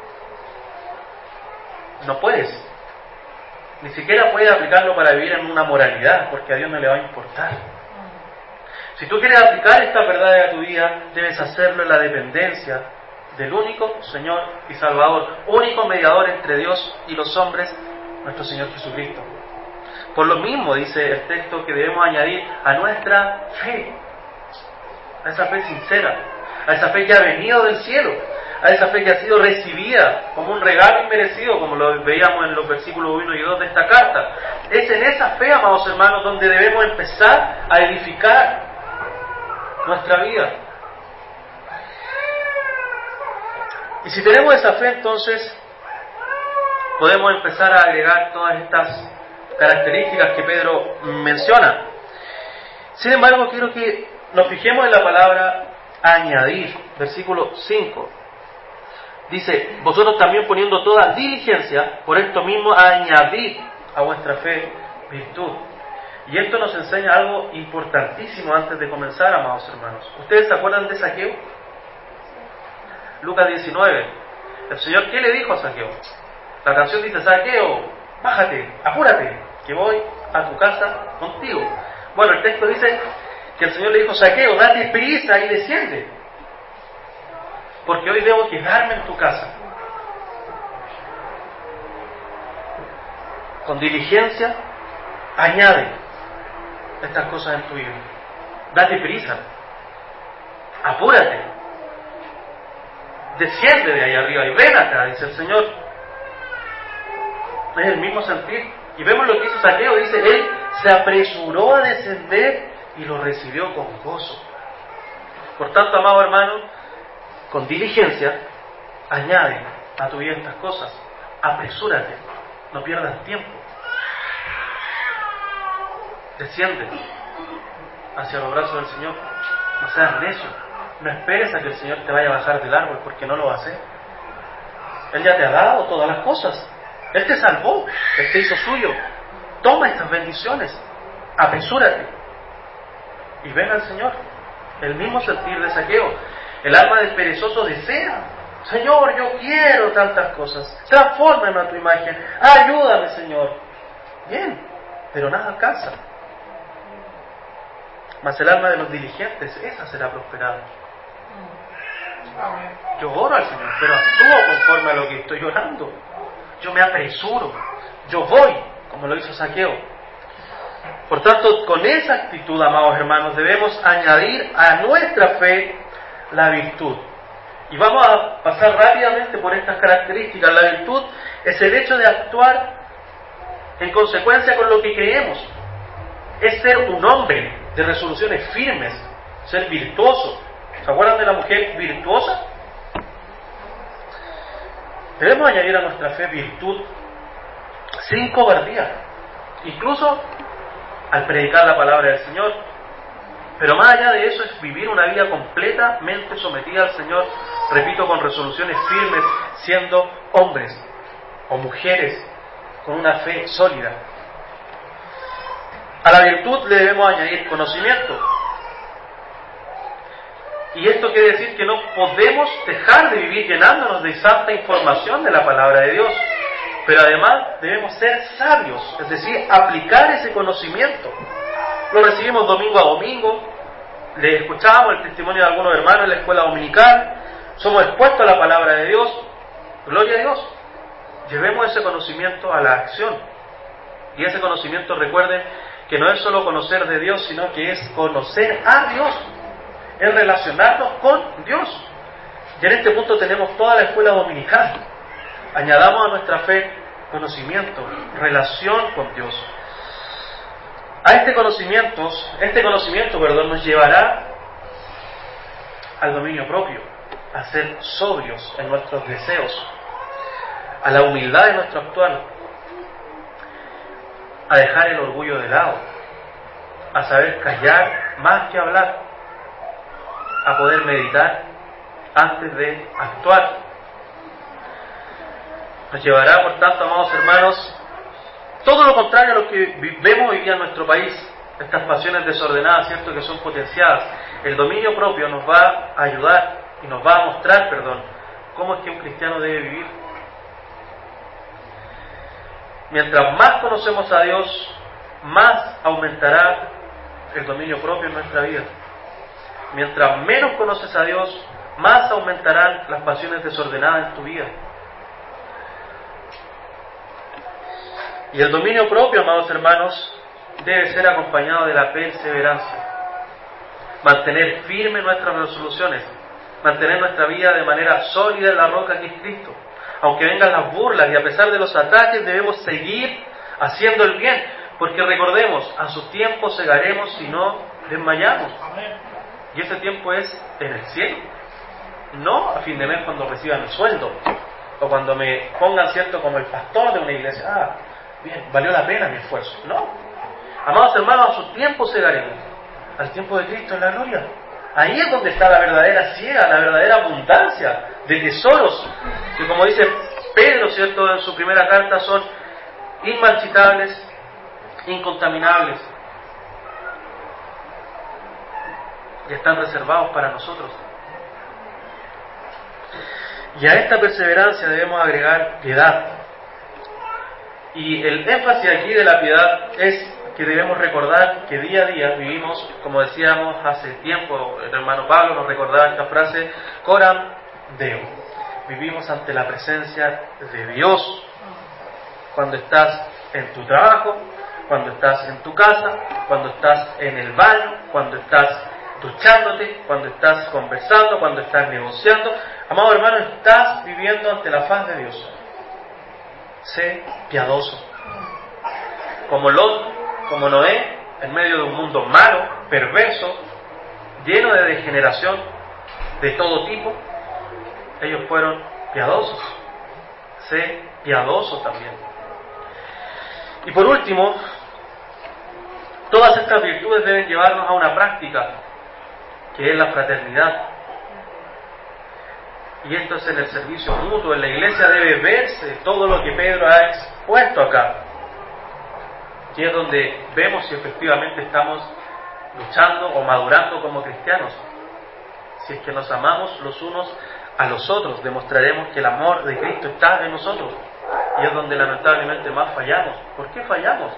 No puedes. Ni siquiera puedes aplicarlo para vivir en una moralidad, porque a Dios no le va a importar. Si tú quieres aplicar esta verdad a tu vida, debes hacerlo en la dependencia del único Señor y Salvador, único mediador entre Dios y los hombres, nuestro Señor Jesucristo. Por lo mismo dice el texto que debemos añadir a nuestra fe, a esa fe sincera, a esa fe que ha venido del cielo, a esa fe que ha sido recibida como un regalo inmerecido, como lo veíamos en los versículos 1 y 2 de esta carta. Es en esa fe, amados hermanos, donde debemos empezar a edificar nuestra vida. Y si tenemos esa fe, entonces podemos empezar a agregar todas estas características que Pedro menciona. Sin embargo, quiero que nos fijemos en la palabra añadir, versículo 5. Dice, vosotros también poniendo toda diligencia, por esto mismo añadid a vuestra fe virtud. Y esto nos enseña algo importantísimo antes de comenzar, amados hermanos. ¿Ustedes se acuerdan de Zaqueo? Lucas 19. El Señor, ¿qué le dijo a Zaqueo? La canción dice, Zaqueo, bájate, apúrate, que voy a tu casa contigo. Bueno, el texto dice que el Señor le dijo, Zaqueo, date prisa y desciende, porque hoy debo quedarme en tu casa. Con diligencia, añade estas cosas en tu vida. Date prisa, apúrate, desciende de ahí arriba y ven acá, dice el Señor. Es el mismo sentir. Y vemos lo que hizo Zaqueo, dice, él se apresuró a descender y lo recibió con gozo. Por tanto, amado hermano, con diligencia, añade a tu vida estas cosas. Apresúrate, no pierdas tiempo. Desciende hacia los brazos del Señor. No seas necio. No esperes a que el Señor te vaya a bajar del árbol, porque no lo va a hacer. Él ya te ha dado todas las cosas. Él te salvó, Él te hizo suyo. Toma estas bendiciones, apresúrate y ven al Señor. El mismo sentir de Zaqueo. El alma del perezoso desea, Señor, yo quiero tantas cosas, transfórmame a tu imagen, ayúdame, Señor. Bien, pero nada alcanza. Mas el alma de los diligentes, esa será prosperada. Yo oro al Señor, pero actúo conforme a lo que estoy orando. Yo me apresuro, yo voy, como lo hizo Zaqueo. Por tanto, con esa actitud, amados hermanos, debemos añadir a nuestra fe la virtud. Y vamos a pasar rápidamente por estas características. La virtud es el hecho de actuar en consecuencia con lo que creemos. Es ser un hombre de resoluciones firmes, ser virtuoso. ¿Se acuerdan de la mujer virtuosa? Debemos añadir a nuestra fe virtud sin cobardía, incluso al predicar la palabra del Señor. Pero más allá de eso es vivir una vida completamente sometida al Señor, repito, con resoluciones firmes, siendo hombres o mujeres con una fe sólida. A la virtud le debemos añadir conocimiento. Y esto quiere decir que no podemos dejar de vivir llenándonos de santa información de la palabra de Dios. Pero además debemos ser sabios, es decir, aplicar ese conocimiento. Lo recibimos domingo a domingo, le escuchamos el testimonio de algunos hermanos en la escuela dominical, somos expuestos a la palabra de Dios. Gloria a Dios. Llevemos ese conocimiento a la acción. Y ese conocimiento, recuerden, que no es solo conocer de Dios, sino que es conocer a Dios, es relacionarnos con Dios. Y en este punto tenemos toda la escuela dominical. Añadamos a nuestra fe conocimiento, relación con Dios. A este conocimiento, nos llevará al dominio propio, a ser sobrios en nuestros deseos, a la humildad de nuestro actuar, a dejar el orgullo de lado, a saber callar más que hablar, a poder meditar antes de actuar. Nos llevará, por tanto, amados hermanos, todo lo contrario a lo que vemos hoy día en nuestro país, estas pasiones desordenadas, ¿cierto?, que son potenciadas. El dominio propio nos va a ayudar y nos va a mostrar, cómo es que un cristiano debe vivir. Mientras más conocemos a Dios, más aumentará el dominio propio en nuestra vida. Mientras menos conoces a Dios, más aumentarán las pasiones desordenadas en tu vida. Y el dominio propio, amados hermanos, debe ser acompañado de la perseverancia. Mantener firmes nuestras resoluciones. mantener nuestra vida de manera sólida en la roca que es Cristo. Aunque vengan las burlas y a pesar de los ataques, debemos seguir haciendo el bien, porque recordemos, a su tiempo segaremos si no desmayamos. Y ese tiempo es en el cielo, no a fin de mes cuando reciban el sueldo, o cuando me pongan, cierto, como el pastor de una iglesia, bien, valió la pena mi esfuerzo. No, amados hermanos, a su tiempo segaremos, al tiempo de Cristo en la gloria. Ahí es donde está la verdadera siega, la verdadera abundancia de tesoros, que como dice Pedro, cierto, en su primera carta, son inmarchitables, incontaminables, y están reservados para nosotros. Y a esta perseverancia debemos agregar piedad. Y el énfasis aquí de la piedad es que debemos recordar que día a día vivimos, como decíamos hace tiempo, el hermano Pablo nos recordaba esta frase, coram Deo. Vivimos ante la presencia de Dios. Cuando estás en tu trabajo, cuando estás en tu casa, cuando estás en el baño, cuando estás duchándote, cuando estás conversando, cuando estás negociando. Amado hermano, estás viviendo ante la faz de Dios. Sé piadoso. Como Lot, como Noé, en medio de un mundo malo, perverso, lleno de degeneración de todo tipo, ellos fueron piadosos. Sé piadoso también. Y por último, todas estas virtudes deben llevarnos a una práctica, que es la fraternidad. Y esto es en el servicio mutuo. En la iglesia debe verse todo lo que Pedro ha expuesto acá. Y es donde vemos si efectivamente estamos luchando o madurando como cristianos. Si es que nos amamos los unos a los otros, demostraremos que el amor de Cristo está en nosotros. Y es donde lamentablemente más fallamos. ¿Por qué fallamos?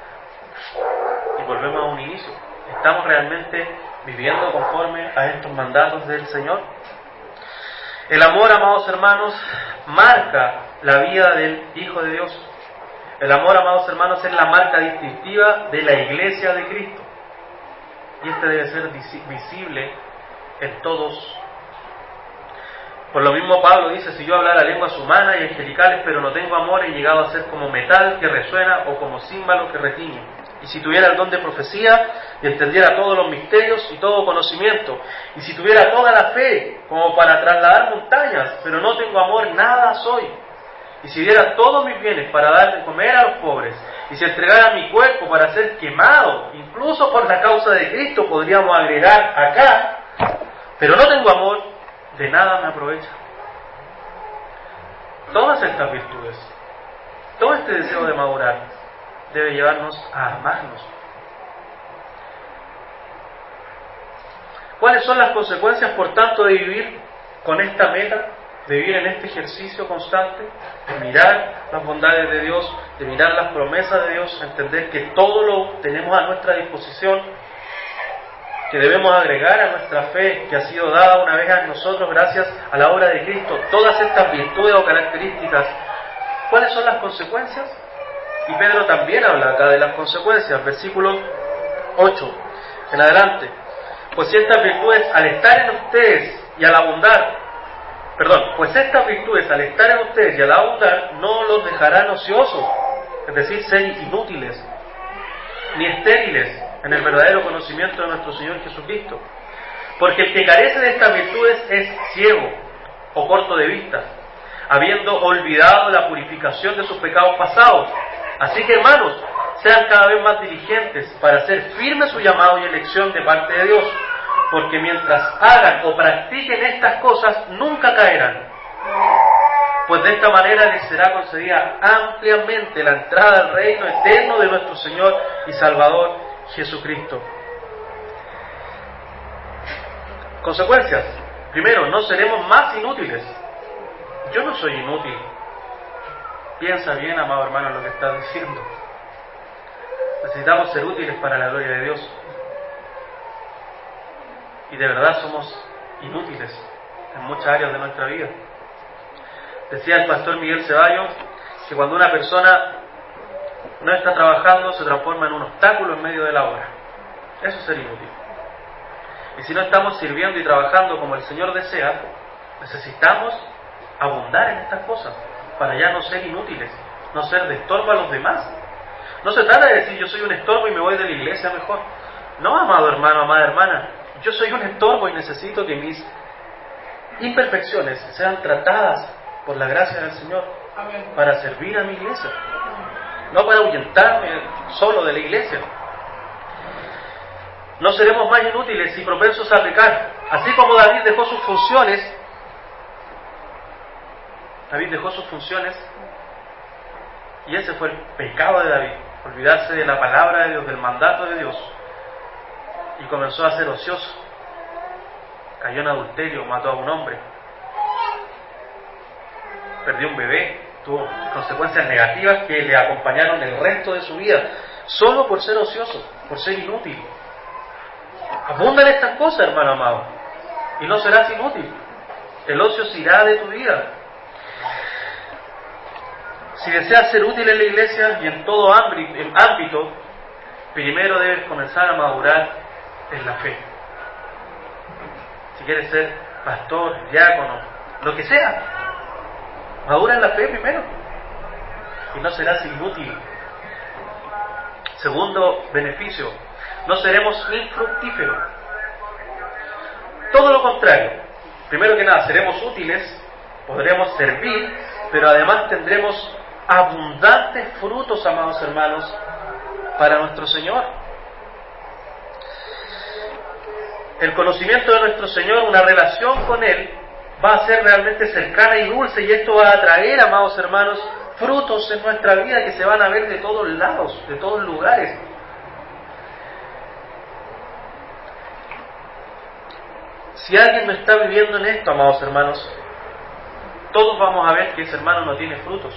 Y volvemos a un inicio. ¿Estamos realmente viviendo conforme a estos mandatos del Señor? El amor, amados hermanos, marca la vida del Hijo de Dios. El amor, amados hermanos, es la marca distintiva de la Iglesia de Cristo. Y este debe ser visible en todos. Por lo mismo Pablo dice, si yo hablara lenguas humanas y angelicales, pero no tengo amor, he llegado a ser como metal que resuena o como címbalo que retiñe. Y si tuviera el don de profecía y entendiera todos los misterios y todo conocimiento, y si tuviera toda la fe como para trasladar montañas, pero no tengo amor, nada soy. Y si diera todos mis bienes para dar de comer a los pobres, y si entregara mi cuerpo para ser quemado, incluso por la causa de Cristo, podríamos agregar acá, pero no tengo amor, de nada me aprovecha. Todas estas virtudes, todo este deseo de madurar, debe llevarnos a amarnos. ¿Cuáles son las consecuencias, por tanto, de vivir con esta meta, de vivir en este ejercicio constante, de mirar las bondades de Dios, de mirar las promesas de Dios, entender que todo lo tenemos a nuestra disposición, que debemos agregar a nuestra fe que ha sido dada una vez a nosotros gracias a la obra de Cristo, todas estas virtudes o características? ¿Cuáles son las consecuencias? Y Pedro también habla acá de las consecuencias, versículo 8 en adelante. Pues si estas virtudes al estar en ustedes y al abundar, pues estas virtudes al estar en ustedes y al abundar no los dejarán ociosos, es decir, ser inútiles, ni estériles en el verdadero conocimiento de nuestro Señor Jesucristo. Porque el que carece de estas virtudes es ciego o corto de vista, habiendo olvidado la purificación de sus pecados pasados. Así que, hermanos, sean cada vez más diligentes para hacer firme su llamado y elección de parte de Dios, porque mientras hagan o practiquen estas cosas, nunca caerán, pues de esta manera les será concedida ampliamente la entrada al reino eterno de nuestro Señor y Salvador Jesucristo. Consecuencias. Primero, no seremos más inútiles. Yo no soy inútil. Piensa bien, amado hermano, en lo que estás diciendo. Necesitamos ser útiles para la gloria de Dios. Y de verdad somos inútiles en muchas áreas de nuestra vida. Decía el pastor Miguel Ceballos que cuando una persona no está trabajando se transforma en un obstáculo en medio de la obra. Eso es ser inútil. Y si no estamos sirviendo y trabajando como el Señor desea, necesitamos abundar en estas cosas para ya no ser inútiles, no ser de estorbo a los demás. No se trata de decir yo soy un estorbo y me voy de la iglesia mejor. No, amado hermano, amada hermana, yo soy un estorbo y necesito que mis imperfecciones sean tratadas por la gracia del Señor para servir a mi iglesia, no para ahuyentarme solo de la iglesia. No seremos más inútiles y propensos a pecar. Así como David dejó sus funciones, y ese fue el pecado de David, olvidarse de la palabra de Dios, del mandato de Dios, y comenzó a ser ocioso. Cayó en adulterio, mató a un hombre, perdió un bebé, tuvo consecuencias negativas que le acompañaron el resto de su vida, solo por ser ocioso, por ser inútil. Abundan estas cosas, hermano amado, y no serás inútil. El ocio se irá de tu vida. Si deseas ser útil en la iglesia y en todo ámbito, primero debes comenzar a madurar en la fe. Si quieres ser pastor, diácono, lo que sea, madura en la fe primero y no serás inútil. Segundo beneficio, no seremos infructíferos. Todo lo contrario. Primero que nada, seremos útiles, podremos servir, pero además tendremos abundantes frutos, amados hermanos, para nuestro Señor. El conocimiento de nuestro Señor, una relación con Él, va a ser realmente cercana y dulce, y esto va a traer, amados hermanos, frutos en nuestra vida que se van a ver de todos lados, de todos lugares. Si alguien no está viviendo en esto, amados hermanos, todos vamos a ver que ese hermano no tiene frutos.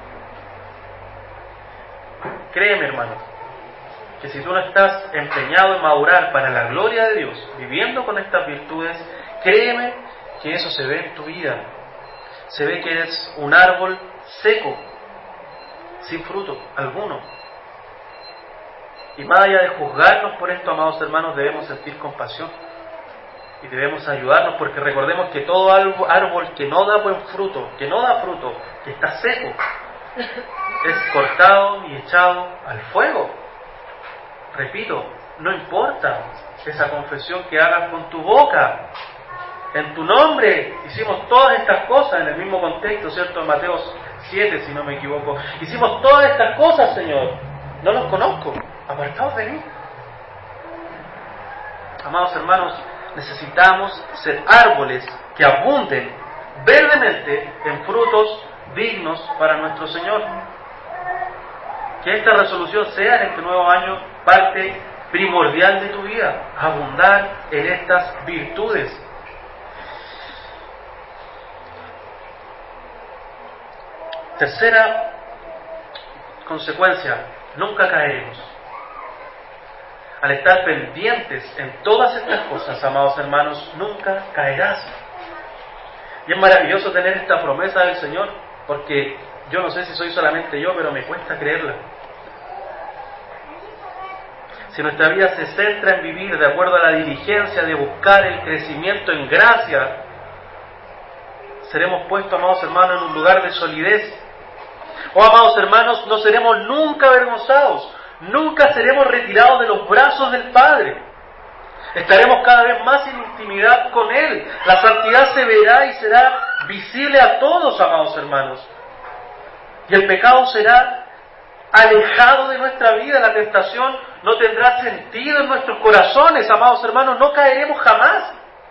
Créeme, hermano, que si tú no estás empeñado en madurar para la gloria de Dios, viviendo con estas virtudes, créeme que eso se ve en tu vida. Se ve que eres un árbol seco, sin fruto alguno. Y más allá de juzgarnos por esto, amados hermanos, debemos sentir compasión y debemos ayudarnos, porque recordemos que todo árbol que no da buen fruto, que está seco, es cortado y echado al fuego. Repito, no importa esa confesión que hagas con tu boca. En tu nombre hicimos todas estas cosas, en el mismo contexto, ¿cierto? En Mateo 7, si no me equivoco. Hicimos todas estas cosas, Señor. No los conozco. Apartaos de mí. Amados hermanos, necesitamos ser árboles que abunden verdemente en frutos dignos para nuestro Señor. Que esta resolución sea en este nuevo año parte primordial de tu vida, abundar en estas virtudes. Tercera consecuencia, nunca caeremos. Al estar pendientes en todas estas cosas, amados hermanos, nunca caerás. Y es maravilloso tener esta promesa del Señor, porque yo no sé si soy solamente yo, pero me cuesta creerla. Si nuestra vida se centra en vivir de acuerdo a la diligencia de buscar el crecimiento en gracia, seremos puestos, amados hermanos, en un lugar de solidez. Oh, amados hermanos, no seremos nunca avergonzados, nunca seremos retirados de los brazos del Padre. Estaremos cada vez más en intimidad con Él. La santidad se verá y será visible a todos, amados hermanos. Y el pecado será alejado de nuestra vida, la tentación no tendrá sentido en nuestros corazones, amados hermanos, no caeremos jamás.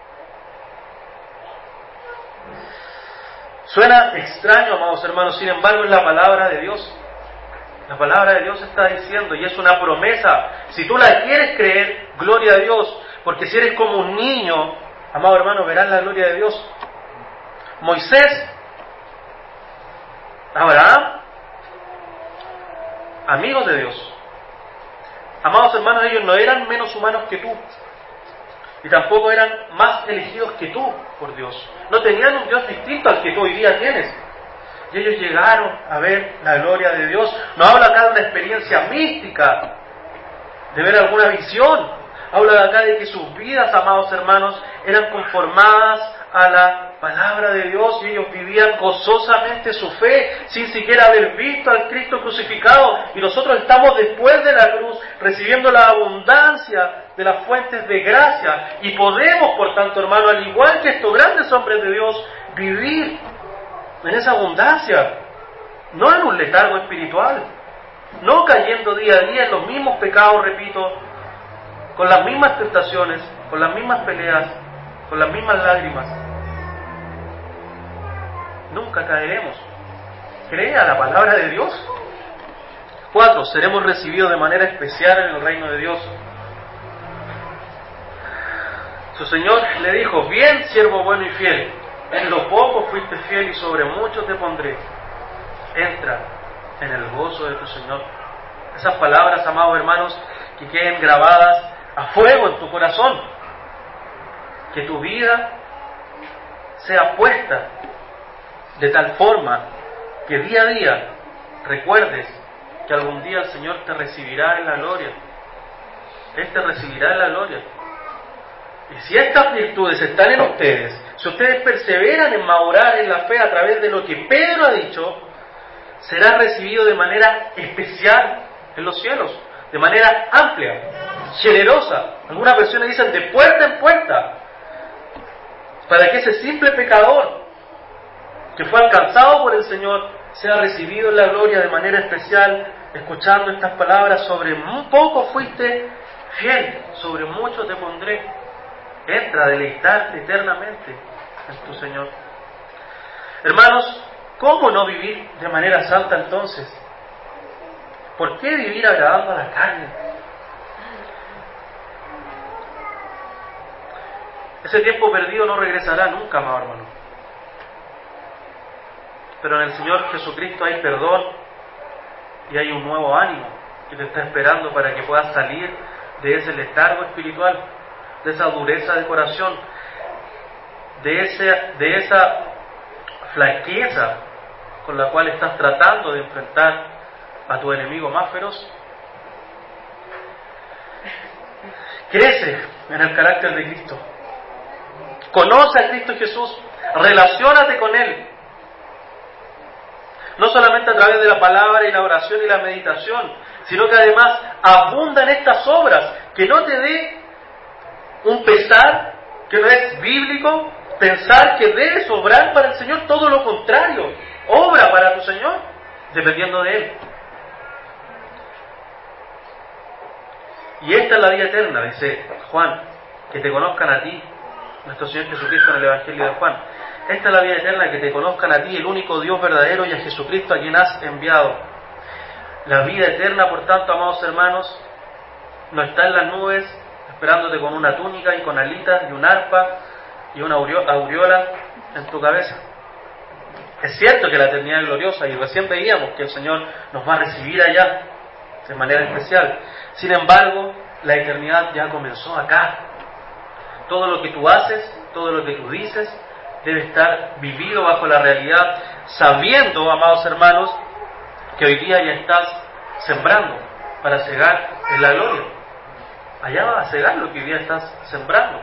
Suena extraño, amados hermanos, sin embargo es la palabra de Dios. La palabra de Dios está diciendo, y es una promesa, si tú la quieres creer, gloria a Dios, porque si eres como un niño, amado hermano, verás la gloria de Dios. Moisés, Abraham, amigos de Dios. Amados hermanos, ellos no eran menos humanos que tú, y tampoco eran más elegidos que tú por Dios. No tenían un Dios distinto al que tú hoy día tienes. Y ellos llegaron a ver la gloria de Dios. No habla acá de una experiencia mística, de ver alguna visión. Habla de acá de que sus vidas, amados hermanos, eran conformadas a la palabra de Dios y ellos vivían gozosamente su fe sin siquiera haber visto al Cristo crucificado, y nosotros estamos después de la cruz recibiendo la abundancia de las fuentes de gracia y podemos, por tanto, hermano, al igual que estos grandes hombres de Dios, vivir en esa abundancia, no en un letargo espiritual, no cayendo día a día en los mismos pecados, repito, con las mismas tentaciones, con las mismas peleas, con las mismas lágrimas. Nunca caeremos. Crea la palabra de Dios. 4. Seremos recibidos de manera especial en el reino de Dios. Su Señor le dijo: bien, siervo bueno y fiel, en lo poco fuiste fiel y sobre mucho te pondré. Entra en el gozo de tu Señor. Esas palabras, amados hermanos, que queden grabadas a fuego en tu corazón. Que tu vida sea puesta de tal forma que día a día recuerdes que algún día el Señor te recibirá en la gloria. Él te recibirá en la gloria. Y si estas virtudes están en ustedes, si ustedes perseveran en madurar en la fe a través de lo que Pedro ha dicho, será recibido de manera especial en los cielos, de manera amplia, generosa. Algunas versiones dicen de puerta en puerta, para que ese simple pecador que fue alcanzado por el Señor sea recibido en la gloria de manera especial, escuchando estas palabras: sobre muy poco fuiste fiel, sobre mucho te pondré. Entra a deleitarte eternamente en tu Señor. Hermanos, ¿cómo no vivir de manera santa entonces? ¿Por qué vivir agradando a la carne? Ese tiempo perdido no regresará nunca, amado hermano. Pero en el Señor Jesucristo hay perdón y hay un nuevo ánimo que te está esperando para que puedas salir de ese letargo espiritual, de esa dureza de corazón, de esa flaqueza con la cual estás tratando de enfrentar a tu enemigo más feroz. Crece en el carácter de Cristo. Conoce a Cristo Jesús. Relaciónate con Él. No solamente a través de la palabra y la oración y la meditación, sino que además abunda en estas obras. Que no te dé un pesar que no es bíblico, pensar que debes obrar para el Señor. Todo lo contrario, obra para tu Señor, dependiendo de Él. Y esta es la vida eterna, dice Juan, que te conozcan a ti, nuestro Señor Jesucristo en el Evangelio de Juan. Esta es la vida eterna, que te conozcan a ti, el único Dios verdadero, y a Jesucristo a quien has enviado. La vida eterna, por tanto, amados hermanos, no está en las nubes, esperándote con una túnica y con alitas y un arpa y una aureola en tu cabeza. Es cierto que la eternidad es gloriosa y recién veíamos que el Señor nos va a recibir allá de manera especial. Sin embargo, la eternidad ya comenzó acá. Todo lo que tú haces, todo lo que tú dices, debe estar vivido bajo la realidad, sabiendo, amados hermanos, que hoy día ya estás sembrando para cegar en la gloria. Allá vas a cegar lo que hoy día estás sembrando.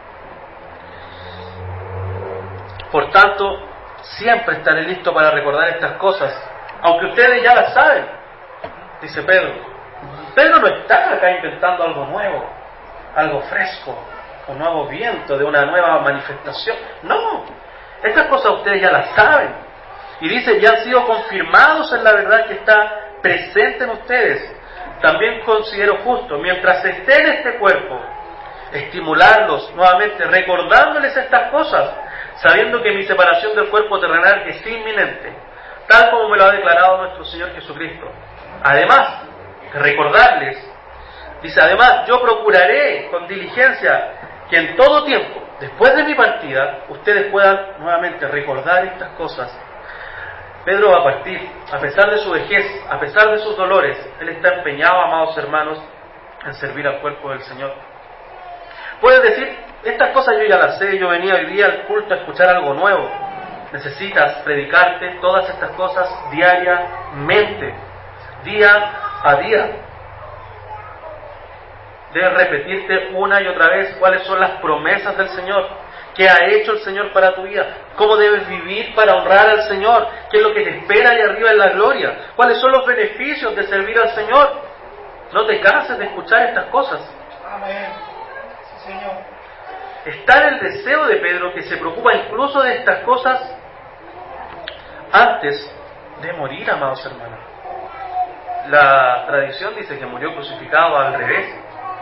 Por tanto, siempre estaré listo para recordar estas cosas, aunque ustedes ya las saben, dice Pedro. Pedro no está acá inventando algo nuevo, algo fresco, un nuevo viento de una nueva manifestación. No, estas cosas ustedes ya las saben. Y dice, ya han sido confirmados en la verdad que está presente en ustedes. También considero justo, mientras esté en este cuerpo, estimularlos nuevamente, recordándoles estas cosas, sabiendo que mi separación del cuerpo terrenal es inminente, tal como me lo ha declarado nuestro Señor Jesucristo. Además de recordarles, dice, además yo procuraré con diligencia que en todo tiempo, después de mi partida, ustedes puedan nuevamente recordar estas cosas. Pedro va a partir, a pesar de su vejez, a pesar de sus dolores. Él está empeñado, amados hermanos, en servir al cuerpo del Señor. Puedes decir, estas cosas yo ya las sé, yo venía hoy día al culto a escuchar algo nuevo. Necesitas predicarte todas estas cosas diariamente, día a día. Debes repetirte una y otra vez cuáles son las promesas del Señor, qué ha hecho el Señor para tu vida, cómo debes vivir para honrar al Señor, qué es lo que te espera allá arriba en la gloria, cuáles son los beneficios de servir al Señor. No te canses de escuchar estas cosas. Amén. Sí, Señor. Está en el deseo de Pedro, que se preocupa incluso de estas cosas antes de morir, amados hermanos. La tradición dice que murió crucificado al revés.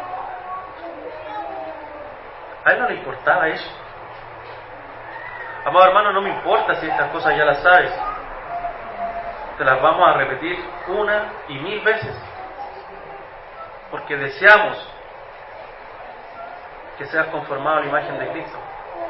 A él no le importaba eso. Amado hermano, no me importa si estas cosas ya las sabes. Te las vamos a repetir una y mil veces. Porque deseamos que seas conformado a la imagen de Cristo.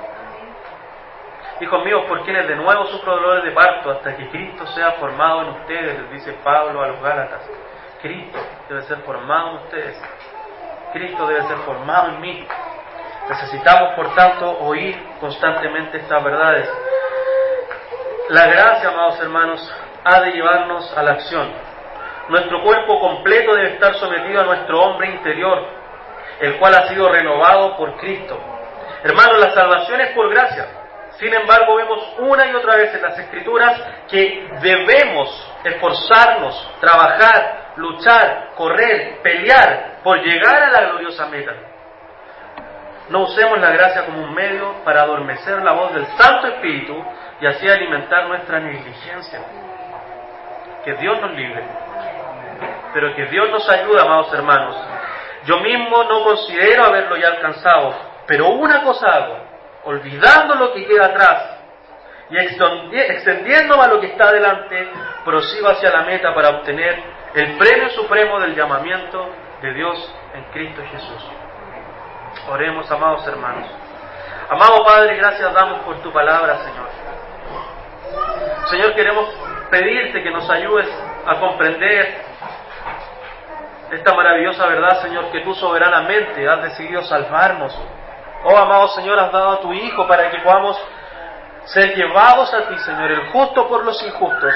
Hijos míos, por quienes de nuevo sufro dolores de parto hasta que Cristo sea formado en ustedes, les dice Pablo a los Gálatas. Cristo debe ser formado en ustedes. Cristo debe ser formado en mí. Necesitamos, por tanto, oír constantemente estas verdades. La gracia, amados hermanos, ha de llevarnos a la acción. Nuestro cuerpo completo debe estar sometido a nuestro hombre interior, el cual ha sido renovado por Cristo. Hermanos, la salvación es por gracia. Sin embargo, vemos una y otra vez en las Escrituras que debemos esforzarnos, trabajar, luchar, correr, pelear por llegar a la gloriosa meta. No usemos la gracia como un medio para adormecer la voz del Santo Espíritu y así alimentar nuestra negligencia. Que Dios nos libre, pero que Dios nos ayude, amados hermanos. Yo mismo no considero haberlo ya alcanzado, pero una cosa hago, olvidando lo que queda atrás y extendiéndome a lo que está delante, prosigo hacia la meta para obtener el premio supremo del llamamiento de Dios en Cristo Jesús. Oremos, amados hermanos. Amado Padre, gracias damos por tu palabra, Señor. Señor, queremos pedirte que nos ayudes a comprender esta maravillosa verdad, Señor, que tú soberanamente has decidido salvarnos. Oh, amado Señor, has dado a tu Hijo para que podamos ser llevados a ti, Señor, el justo por los injustos.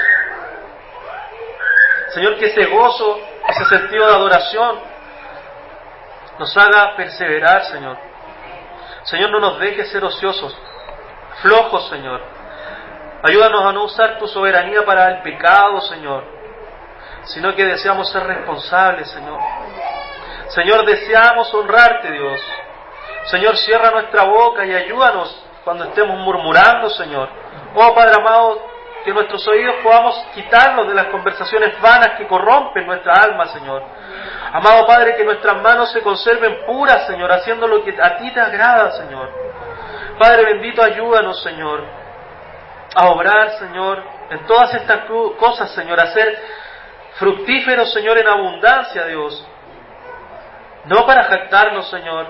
Señor, que ese gozo, ese sentido de adoración nos haga perseverar, Señor. Señor, no nos dejes ser ociosos, flojos, Señor. Ayúdanos a no usar tu soberanía para el pecado, Señor, sino que deseamos ser responsables, Señor. Señor, deseamos honrarte, Dios. Señor, cierra nuestra boca y ayúdanos cuando estemos murmurando, Señor. Oh, Padre amado, que nuestros oídos podamos quitarlos de las conversaciones vanas que corrompen nuestra alma, Señor. Amado Padre, que nuestras manos se conserven puras, Señor, haciendo lo que a ti te agrada, Señor. Padre bendito, ayúdanos, Señor, a obrar, Señor, en todas estas cosas, Señor, a ser fructíferos, Señor, en abundancia, Dios. No para jactarnos, Señor,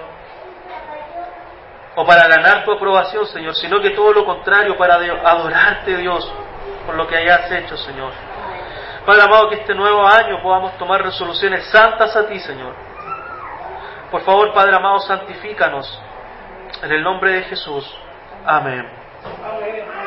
o para ganar tu aprobación, Señor, sino que todo lo contrario, para adorarte, Dios, por lo que hayas hecho, Señor. Padre amado, que este nuevo año podamos tomar resoluciones santas a ti, Señor. Por favor, Padre amado, santifícanos. En el nombre de Jesús. Amén. Amén.